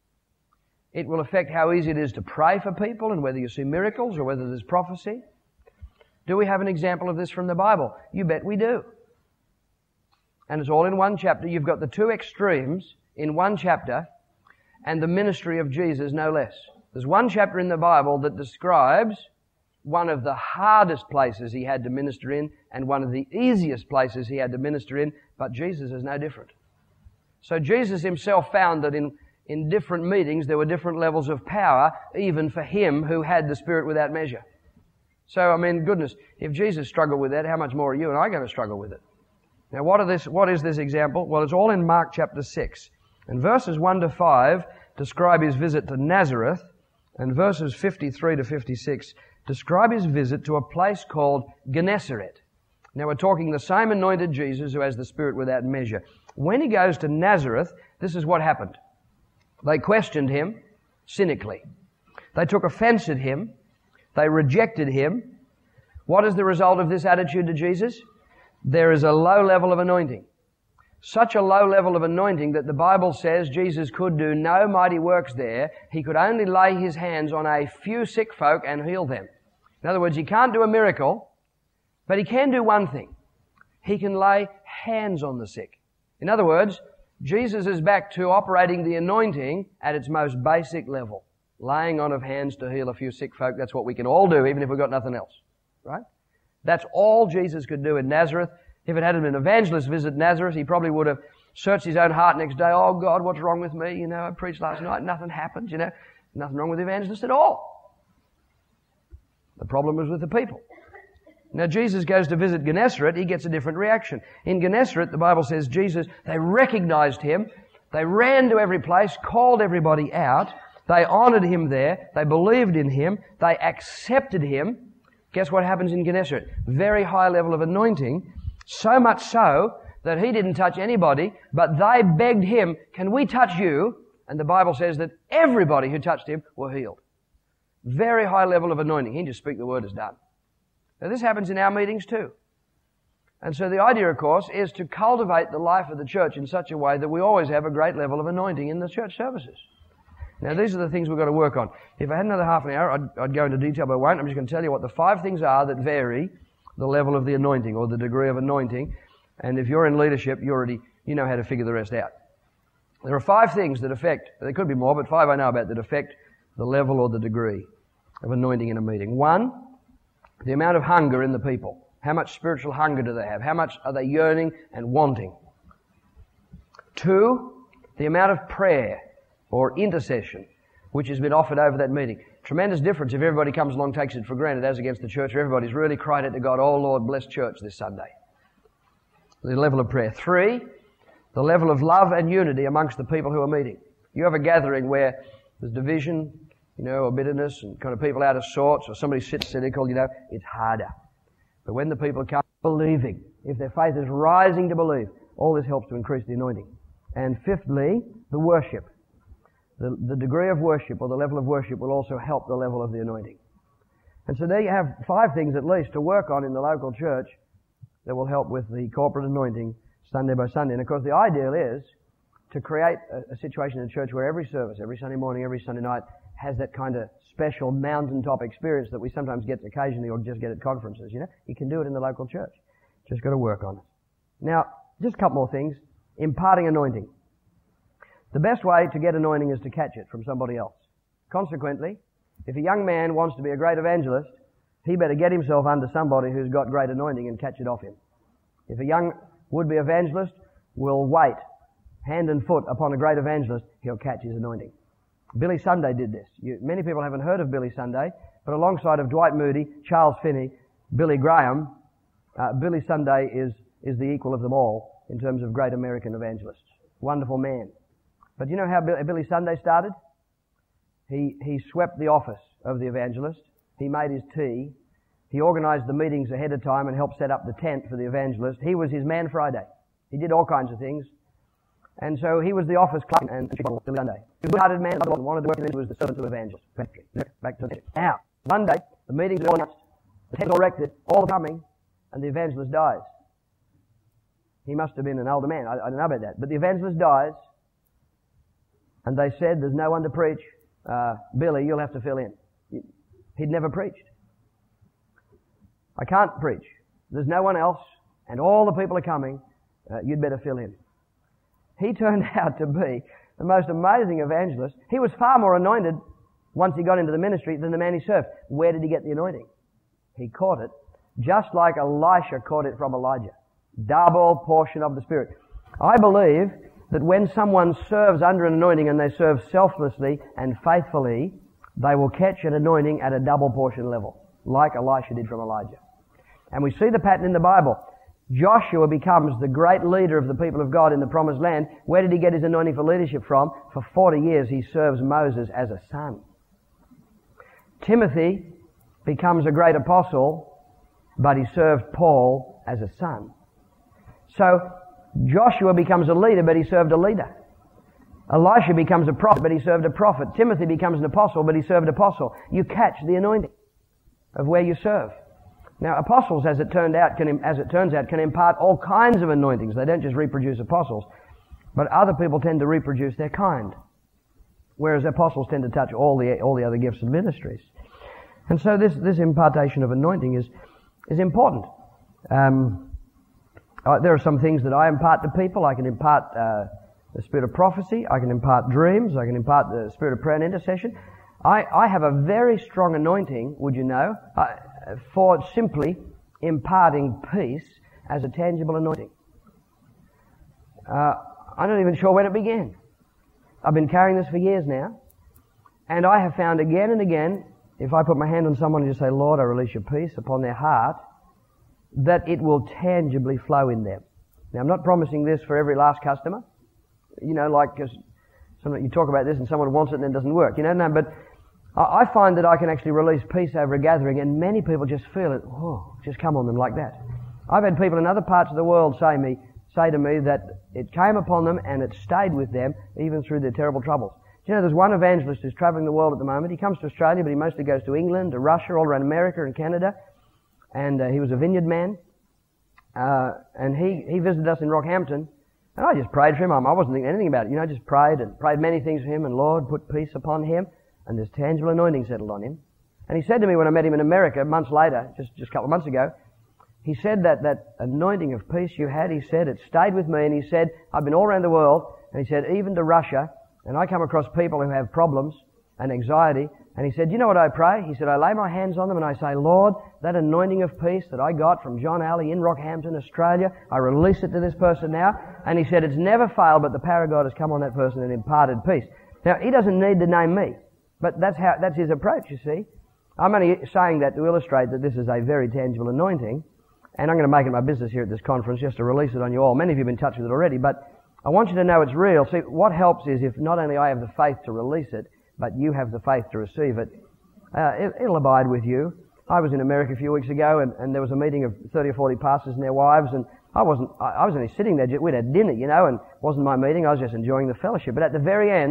It will affect how easy it is to pray for people and whether you see miracles or whether there's prophecy. Do we have an example of this from the Bible? You bet we do. And it's all in one chapter. You've got the two extremes in one chapter and the ministry of Jesus no less. There's one chapter in the Bible that describes one of the hardest places he had to minister in and one of the easiest places he had to minister in, but Jesus is no different. So Jesus himself found that in, in different meetings there were different levels of power, even for him who had the Spirit without measure. So, I mean, goodness, if Jesus struggled with that, how much more are you and I going to struggle with it? Now, what, are this, what is this example? Well, it's all in Mark chapter six. And verses one to five describe his visit to Nazareth, and verses fifty-three to fifty-six describe his visit to a place called Gennesaret. Now, we're talking the same anointed Jesus who has the Spirit without measure. When he goes to Nazareth, this is what happened. They questioned him cynically. They took offense at him. They rejected him. What is the result of this attitude to Jesus? There is a low level of anointing. Such a low level of anointing that the Bible says Jesus could do no mighty works there. He could only lay his hands on a few sick folk and heal them. In other words, he can't do a miracle, but he can do one thing. He can lay hands on the sick. In other words, Jesus is back to operating the anointing at its most basic level. Laying on of hands to heal a few sick folk, that's what we can all do, even if we've got nothing else. Right? That's all Jesus could do in Nazareth. If it hadn't been an evangelist visit Nazareth, he probably would have searched his own heart next day. Oh, God, what's wrong with me? You know, I preached last night, nothing happened, you know. Nothing wrong with the evangelist at all. The problem was with the people. Now, Jesus goes to visit Gennesaret. He gets a different reaction. In Gennesaret, the Bible says Jesus, they recognized him. They ran to every place, called everybody out. They honored him there. They believed in him. They accepted him. Guess what happens in Gennesaret? Very high level of anointing. So much so that he didn't touch anybody, but they begged him, can we touch you? And the Bible says that everybody who touched him were healed. Very high level of anointing. He can just speak the word, is done. Now this happens in our meetings too. And so the idea, of course, is to cultivate the life of the church in such a way that we always have a great level of anointing in the church services. Now these are the things we've got to work on. If I had another half an hour, I'd, I'd go into detail, but I won't. I'm just going to tell you what the five things are that vary the level of the anointing or the degree of anointing. And if you're in leadership, you already, you know how to figure the rest out. There are five things that affect, there could be more, but five I know about that affect the level or the degree of anointing in a meeting. One, the amount of hunger in the people. How much spiritual hunger do they have? How much are they yearning and wanting? Two, the amount of prayer or intercession which has been offered over that meeting. Tremendous difference if everybody comes along, takes it for granted as against the church, or everybody's really cried out to God, oh Lord, bless church this Sunday. The level of prayer. Three, the level of love and unity amongst the people who are meeting. You have a gathering where there's division, you know, or bitterness and kind of people out of sorts, or somebody sits cynical, you know, it's harder. But when the people come believing, if their faith is rising to believe, all this helps to increase the anointing. And fifthly, the worship. the, the degree of worship or the level of worship will also help the level of the anointing. And so there you have five things at least to work on in the local church that will help with the corporate anointing Sunday by Sunday. And of course the ideal is to create a, a situation in the church where every service, every Sunday morning, every Sunday night has that kind of special mountaintop experience that we sometimes get occasionally or just get at conferences, you know. You can do it in the local church. Just got to work on it. Now, just a couple more things. Imparting anointing. The best way to get anointing is to catch it from somebody else. Consequently, if a young man wants to be a great evangelist, he better get himself under somebody who's got great anointing and catch it off him. If a young would-be evangelist will wait hand and foot upon a great evangelist, he'll catch his anointing. Billy Sunday did this. You, many people haven't heard of Billy Sunday, but alongside of Dwight Moody, Charles Finney, Billy Graham, uh, Billy Sunday is, is the equal of them all in terms of great American evangelists. Wonderful man. But you know how Billy Sunday started? He, he swept the office of the evangelist. He made his tea. He organized the meetings ahead of time and helped set up the tent for the evangelist. He was his man Friday. He did all kinds of things. And so he was the office clerk and Billy Sunday. He was a good-hearted man, wanted to work in, was the servant of the evangelist. Back to the Now, one day, the meetings are all announced, the tent's all erected, all are coming, and the evangelist dies. He must have been an older man. I, I don't know about that. But the evangelist dies, and they said, there's no one to preach. Uh, Billy, you'll have to fill in. He'd never preached. I can't preach. There's no one else, and all the people are coming. Uh, you'd better fill in. He turned out to be the most amazing evangelist. He was far more anointed once he got into the ministry than the man he served. Where did he get the anointing? He caught it just like Elisha caught it from Elijah. Double portion of the Spirit. I believe that when someone serves under an anointing and they serve selflessly and faithfully, they will catch an anointing at a double portion level, like Elisha did from Elijah. And we see the pattern in the Bible. Joshua becomes the great leader of the people of God in the Promised Land. Where did he get his anointing for leadership from? For forty years he serves Moses as a son. Timothy becomes a great apostle, but he served Paul as a son. So Joshua becomes a leader, but he served a leader. Elisha becomes a prophet, but he served a prophet. Timothy becomes an apostle, but he served an apostle. You catch the anointing of where you serve. Now, apostles, as it turned out, can, as it turns out, can impart all kinds of anointings. They don't just reproduce apostles, but other people tend to reproduce their kind, whereas apostles tend to touch all the all the other gifts and ministries. And so, this this impartation of anointing is is important. Um, uh, there are some things that I impart to people. I can impart uh, the spirit of prophecy. I can impart dreams. I can impart the spirit of prayer and intercession. I, I have a very strong anointing, would you know, uh, for simply imparting peace as a tangible anointing. Uh, I'm not even sure when it began. I've been carrying this for years now, and I have found again and again, if I put my hand on someone and just say, Lord, I release your peace upon their heart, that it will tangibly flow in them. Now, I'm not promising this for every last customer. You know, like, cause you talk about this and someone wants it and then it doesn't work. You know, no, but I find that I can actually release peace over a gathering, and many people just feel it, oh, just come on them like that. I've had people in other parts of the world say me, say to me that it came upon them and it stayed with them even through their terrible troubles. Do you know, there's one evangelist who's travelling the world at the moment. He comes to Australia, but he mostly goes to England, to Russia, all around America and Canada, and uh, he was a vineyard man, uh, and he, he visited us in Rockhampton, and I just prayed for him. I wasn't thinking anything about it. You know, I just prayed and prayed many things for him, and Lord, put peace upon him. And this tangible anointing settled on him. And he said to me when I met him in America months later, just, just a couple of months ago, he said that that anointing of peace you had, he said, it stayed with me. And he said, I've been all around the world, and he said, even to Russia, and I come across people who have problems and anxiety. And he said, you know what I pray? He said, I lay my hands on them and I say, Lord, that anointing of peace that I got from John Alley in Rockhampton, Australia, I release it to this person now. And he said, it's never failed, but the power of God has come on that person and imparted peace. Now, he doesn't need to name me. But that's how, that's his approach, you see. I'm only saying that to illustrate that this is a very tangible anointing, and I'm going to make it my business here at this conference just to release it on you all. Many of you have been in touch with it already, but I want you to know it's real. See, what helps is if not only I have the faith to release it, but you have the faith to receive it, uh, it it'll abide with you. I was in America a few weeks ago, and, and there was a meeting of thirty or forty pastors and their wives, and I wasn't, I, I was only sitting there, we'd had dinner, you know, and it wasn't my meeting, I was just enjoying the fellowship. But at the very end,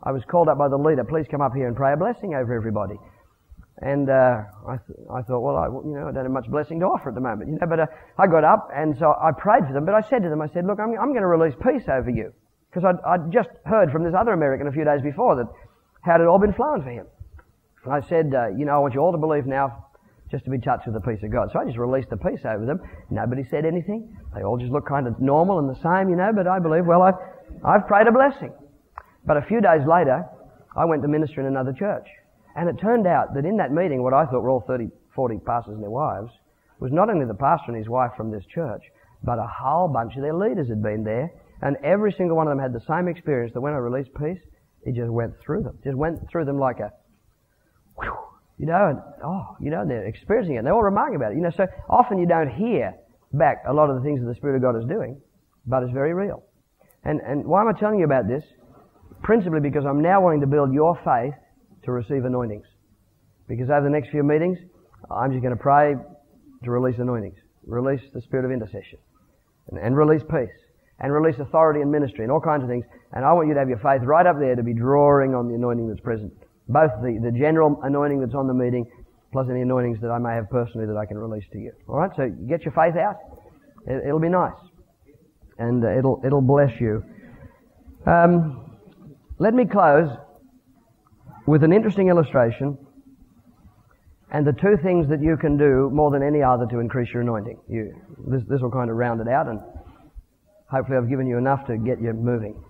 I was called up by the leader, please come up here and pray a blessing over everybody. And uh, I, th- I thought, well, I, you know, I don't have much blessing to offer at the moment, you know. But uh, I got up, and so I prayed for them. But I said to them, I said, look, I'm, I'm going to release peace over you, because I'd, I'd just heard from this other American a few days before that how it had all been flowing for him. And I said, uh, you know, I want you all to believe now, just to be touched with the peace of God. So I just released the peace over them. Nobody said anything. They all just looked kind of normal and the same, you know. But I believe, well, I've I've prayed a blessing. But a few days later, I went to minister in another church. And it turned out that in that meeting, what I thought were all thirty, forty pastors and their wives, was not only the pastor and his wife from this church, but a whole bunch of their leaders had been there. And every single one of them had the same experience, that when I released peace, it just went through them. Just went through them like a, whew, you know, and, oh, you know, they're experiencing it. And they're all remarking about it. You know, so often you don't hear back a lot of the things that the Spirit of God is doing, but it's very real. And, and why am I telling you about this? Principally because I'm now wanting to build your faith to receive anointings. Because over the next few meetings, I'm just going to pray to release anointings, release the spirit of intercession, and, and release peace, and release authority and ministry, and all kinds of things. And I want you to have your faith right up there to be drawing on the anointing that's present. Both the, the general anointing that's on the meeting, plus any anointings that I may have personally that I can release to you. All right, so get your faith out. It, it'll be nice, and uh, it'll it'll bless you. Um, let me close with an interesting illustration, and the two things that you can do more than any other to increase your anointing. You, this, this will kind of round it out, and hopefully I've given you enough to get you moving.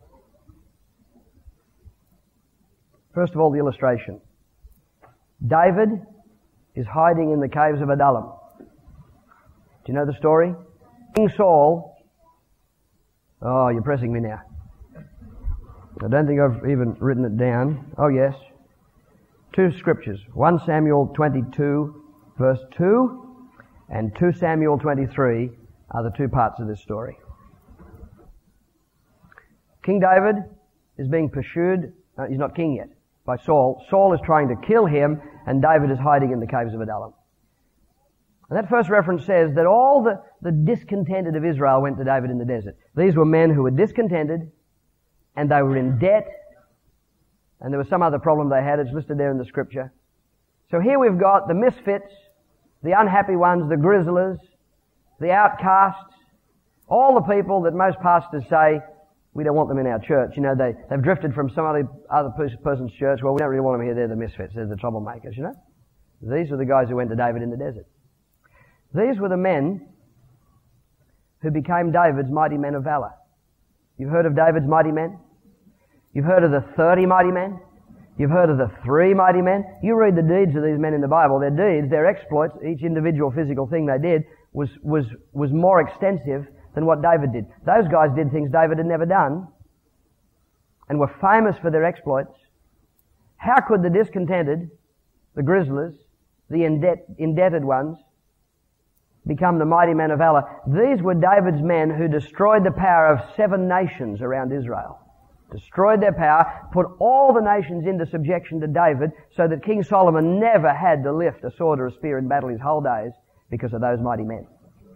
First of all, the illustration. David is hiding in the caves of Adullam. Do you know the story? King Saul, oh, you're pressing me now. I don't think I've even written it down. Oh, yes. Two scriptures. First Samuel twenty-two, verse two, and Second Samuel twenty-three are the two parts of this story. King David is being pursued. Uh, he's not king yet. By Saul. Saul is trying to kill him, and David is hiding in the caves of Adullam. And that first reference says that all the, the discontented of Israel went to David in the desert. These were men who were discontented, and they were in debt, and there was some other problem they had. It's listed there in the scripture. So here we've got the misfits, the unhappy ones, the grizzlers, the outcasts, all the people that most pastors say, we don't want them in our church. You know, they, they've drifted from some other, other person's church. Well, we don't really want them here. They're the misfits. They're the troublemakers, you know. These were the guys who went to David in the desert. These were the men who became David's mighty men of valor. You've heard of David's mighty men? You've heard of the thirty mighty men? You've heard of the three mighty men? You read the deeds of these men in the Bible. Their deeds, their exploits, each individual physical thing they did was, was, was more extensive than what David did. Those guys did things David had never done and were famous for their exploits. How could the discontented, the grizzlers, the indebt, indebted ones, become the mighty men of valor? These were David's men who destroyed the power of seven nations around Israel. Destroyed their power, put all the nations into subjection to David, so that King Solomon never had to lift a sword or a spear in battle his whole days because of those mighty men.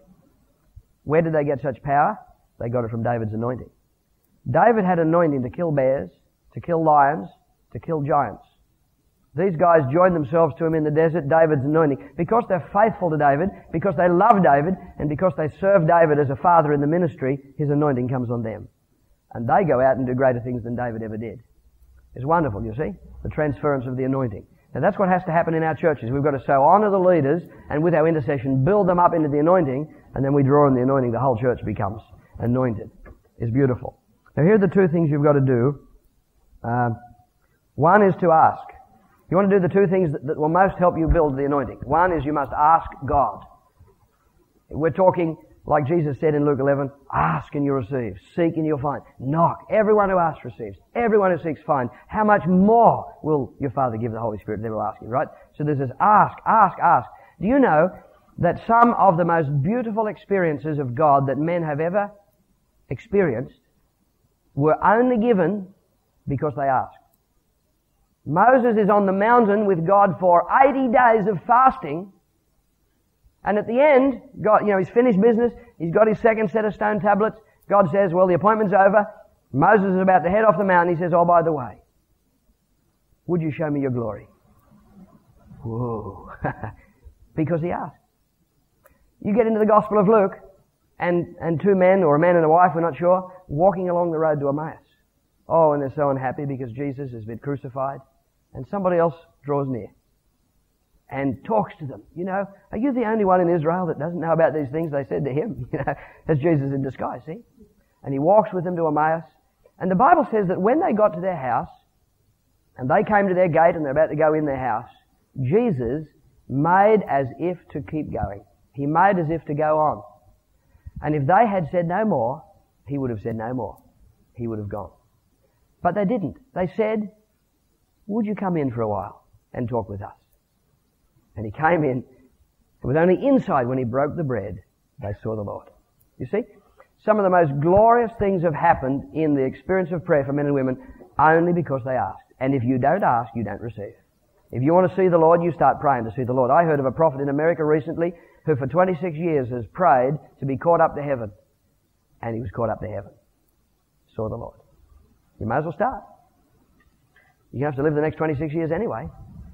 Where did they get such power? They got it from David's anointing. David had anointing to kill bears, to kill lions, to kill giants. These guys joined themselves to him in the desert, David's anointing. Because they're faithful to David, because they love David, and because they serve David as a father in the ministry, his anointing comes on them. And they go out and do greater things than David ever did. It's wonderful, you see, the transference of the anointing. Now that's what has to happen in our churches. We've got to so honour the leaders and with our intercession build them up into the anointing, and then we draw on the anointing, the whole church becomes anointed. It's beautiful. Now here are the two things you've got to do. Uh, one is to ask. You want to do the two things that, that will most help you build the anointing. One is you must ask God. We're talking, like Jesus said in Luke eleven, ask and you'll receive. Seek and you'll find. Knock. Everyone who asks receives. Everyone who seeks finds. How much more will your Father give the Holy Spirit? They will ask you, right? So there's this ask, ask, ask. Do you know that some of the most beautiful experiences of God that men have ever experienced were only given because they asked? Moses is on the mountain with God for eighty days of fasting, and at the end, God, you know, he's finished business, he's got his second set of stone tablets. God says, well, the appointment's over. Moses is about to head off the mountain. He says, oh, by the way, would you show me your glory? Whoa. Because he asked. You get into the Gospel of Luke, and, and two men, or a man and a wife, we're not sure, walking along the road to Emmaus. Oh, and they're so unhappy because Jesus has been crucified, and somebody else draws near and talks to them. You know, are you the only one in Israel that doesn't know about these things? They said to him. You know, that's Jesus in disguise, see? And he walks with them to Emmaus. And the Bible says that when they got to their house, and they came to their gate and they're about to go in their house, Jesus made as if to keep going. He made as if to go on. And if they had said no more, he would have said no more. He would have gone. But they didn't. They said, would you come in for a while and talk with us? And he came in. It was only inside when he broke the bread they saw the Lord. You see? Some of the most glorious things have happened in the experience of prayer for men and women only because they asked. And if you don't ask, you don't receive. If you want to see the Lord, you start praying to see the Lord. I heard of a prophet in America recently who for twenty-six years has prayed to be caught up to heaven. And he was caught up to heaven. Saw the Lord. You may as well start. You have to live the next twenty-six years anyway.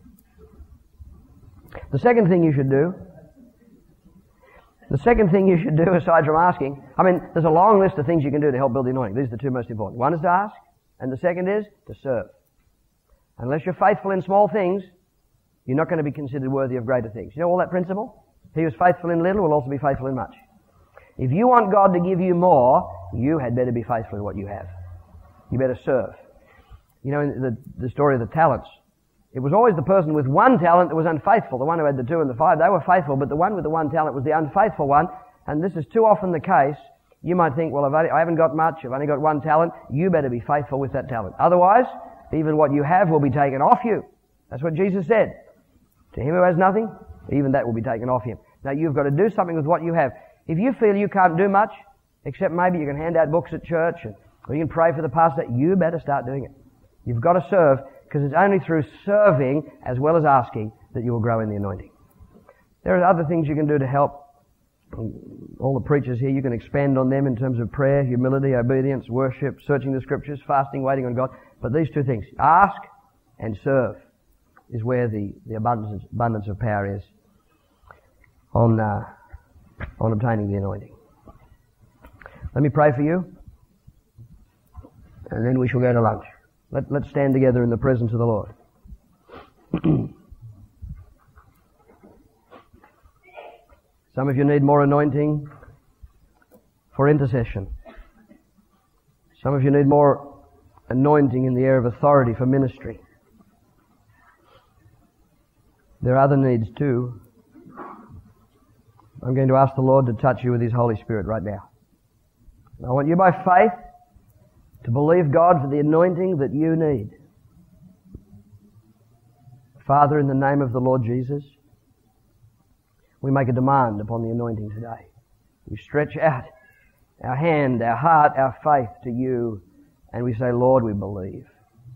The second thing you should do, the second thing you should do aside from asking, I mean, there's a long list of things you can do to help build the anointing. These are the two most important. One is to ask, and the second is to serve. Unless you're faithful in small things, you're not going to be considered worthy of greater things. You know all that principle? He who is faithful in little will also be faithful in much. If you want God to give you more, you had better be faithful in what you have. You better serve. You know, in the, the story of the talents, it was always the person with one talent that was unfaithful. The one who had the two and the five, they were faithful, but the one with the one talent was the unfaithful one. And this is too often the case. You might think, well, I've only, I haven't got much, I've only got one talent. You better be faithful with that talent. Otherwise, even what you have will be taken off you. That's what Jesus said. To him who has nothing, even that will be taken off him. Now, you've got to do something with what you have. If you feel you can't do much, except maybe you can hand out books at church, and, or you can pray for the pastor, you better start doing it. You've got to serve, because it's only through serving as well as asking that you will grow in the anointing. There are other things you can do to help. All the preachers here, you can expand on them in terms of prayer, humility, obedience, worship, searching the scriptures, fasting, waiting on God. But these two things, ask and serve, is where the, the abundance, abundance of power is on, uh, on obtaining the anointing. Let me pray for you, and then we shall go to lunch. Let, let's stand together in the presence of the Lord. Some of you need more anointing for intercession. Some of you need more anointing in the area of authority for ministry. There are other needs too. I'm going to ask the Lord to touch you with His Holy Spirit right now. I want you by faith to believe God for the anointing that you need. Father, in the name of the Lord Jesus, we make a demand upon the anointing today. We stretch out our hand, our heart, our faith to you, and we say, Lord, we believe.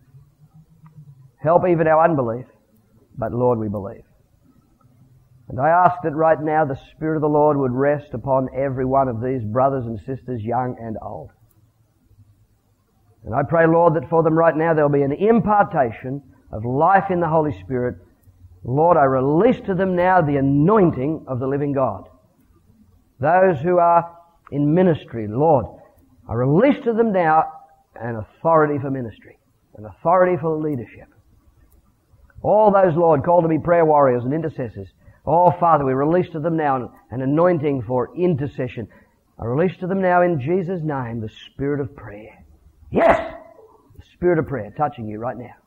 Help even our unbelief, but Lord, we believe. And I ask that right now the Spirit of the Lord would rest upon every one of these brothers and sisters, young and old. And I pray, Lord, that for them right now there'll be an impartation of life in the Holy Spirit. Lord, I release to them now the anointing of the living God. Those who are in ministry, Lord, I release to them now an authority for ministry, an authority for leadership. All those, Lord, called to be prayer warriors and intercessors, oh, Father, we release to them now an anointing for intercession. I release to them now in Jesus' name the spirit of prayer. Yes! The spirit of prayer touching you right now.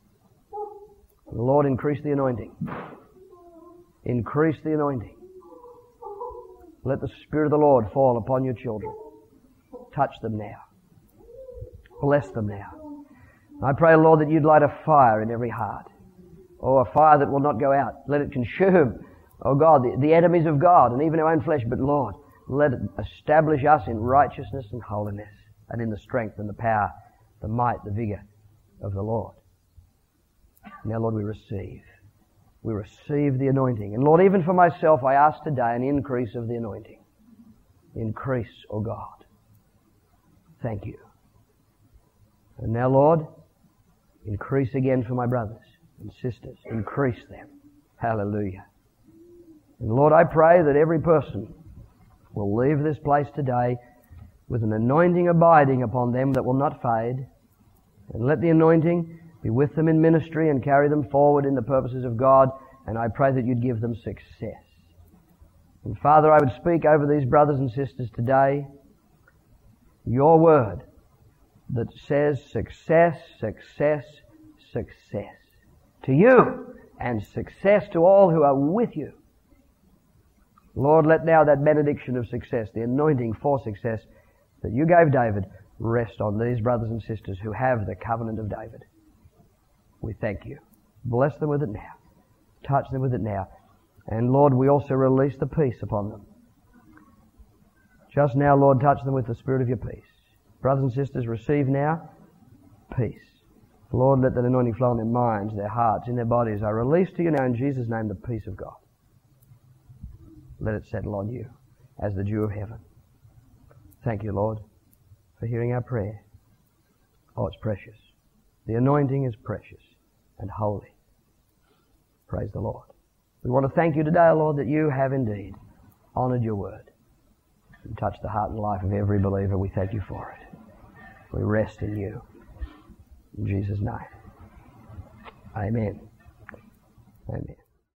Lord, increase the anointing. Increase the anointing. Let the Spirit of the Lord fall upon your children. Touch them now. Bless them now. I pray, Lord, that you'd light a fire in every heart. Oh, a fire that will not go out. Let it consume, oh God, the, the enemies of God and even our own flesh. But Lord, let it establish us in righteousness and holiness and in the strength and the power, the might, the vigor of the Lord. Now, Lord, we receive. We receive the anointing. And Lord, even for myself, I ask today an increase of the anointing. Increase, oh God. Thank you. And now, Lord, Increase again for my brothers and sisters. Increase them. Hallelujah. And Lord, I pray that every person will leave this place today with an anointing abiding upon them that will not fade. And let the anointing be with them in ministry and carry them forward in the purposes of God. And I pray that you'd give them success. And Father, I would speak over these brothers and sisters today your word that says success, success, success to you and success to all who are with you. Lord, let now that benediction of success, the anointing for success that you gave David, rest on these brothers and sisters who have the covenant of David. We thank you. Bless them with it now. Touch them with it now. And Lord, we also release the peace upon them. Just now, Lord, touch them with the spirit of your peace. Brothers and sisters, receive now peace. Lord, let that anointing flow in their minds, their hearts, in their bodies. I release to you now in Jesus' name the peace of God. Let it settle on you as the dew of heaven. Thank you, Lord, for hearing our prayer. Oh, it's precious. The anointing is precious and holy. Praise the Lord. We want to thank you today, Lord, that you have indeed honored your word and touched the heart and life of every believer. We thank you for it. We rest in you. In Jesus' name. Amen. Amen.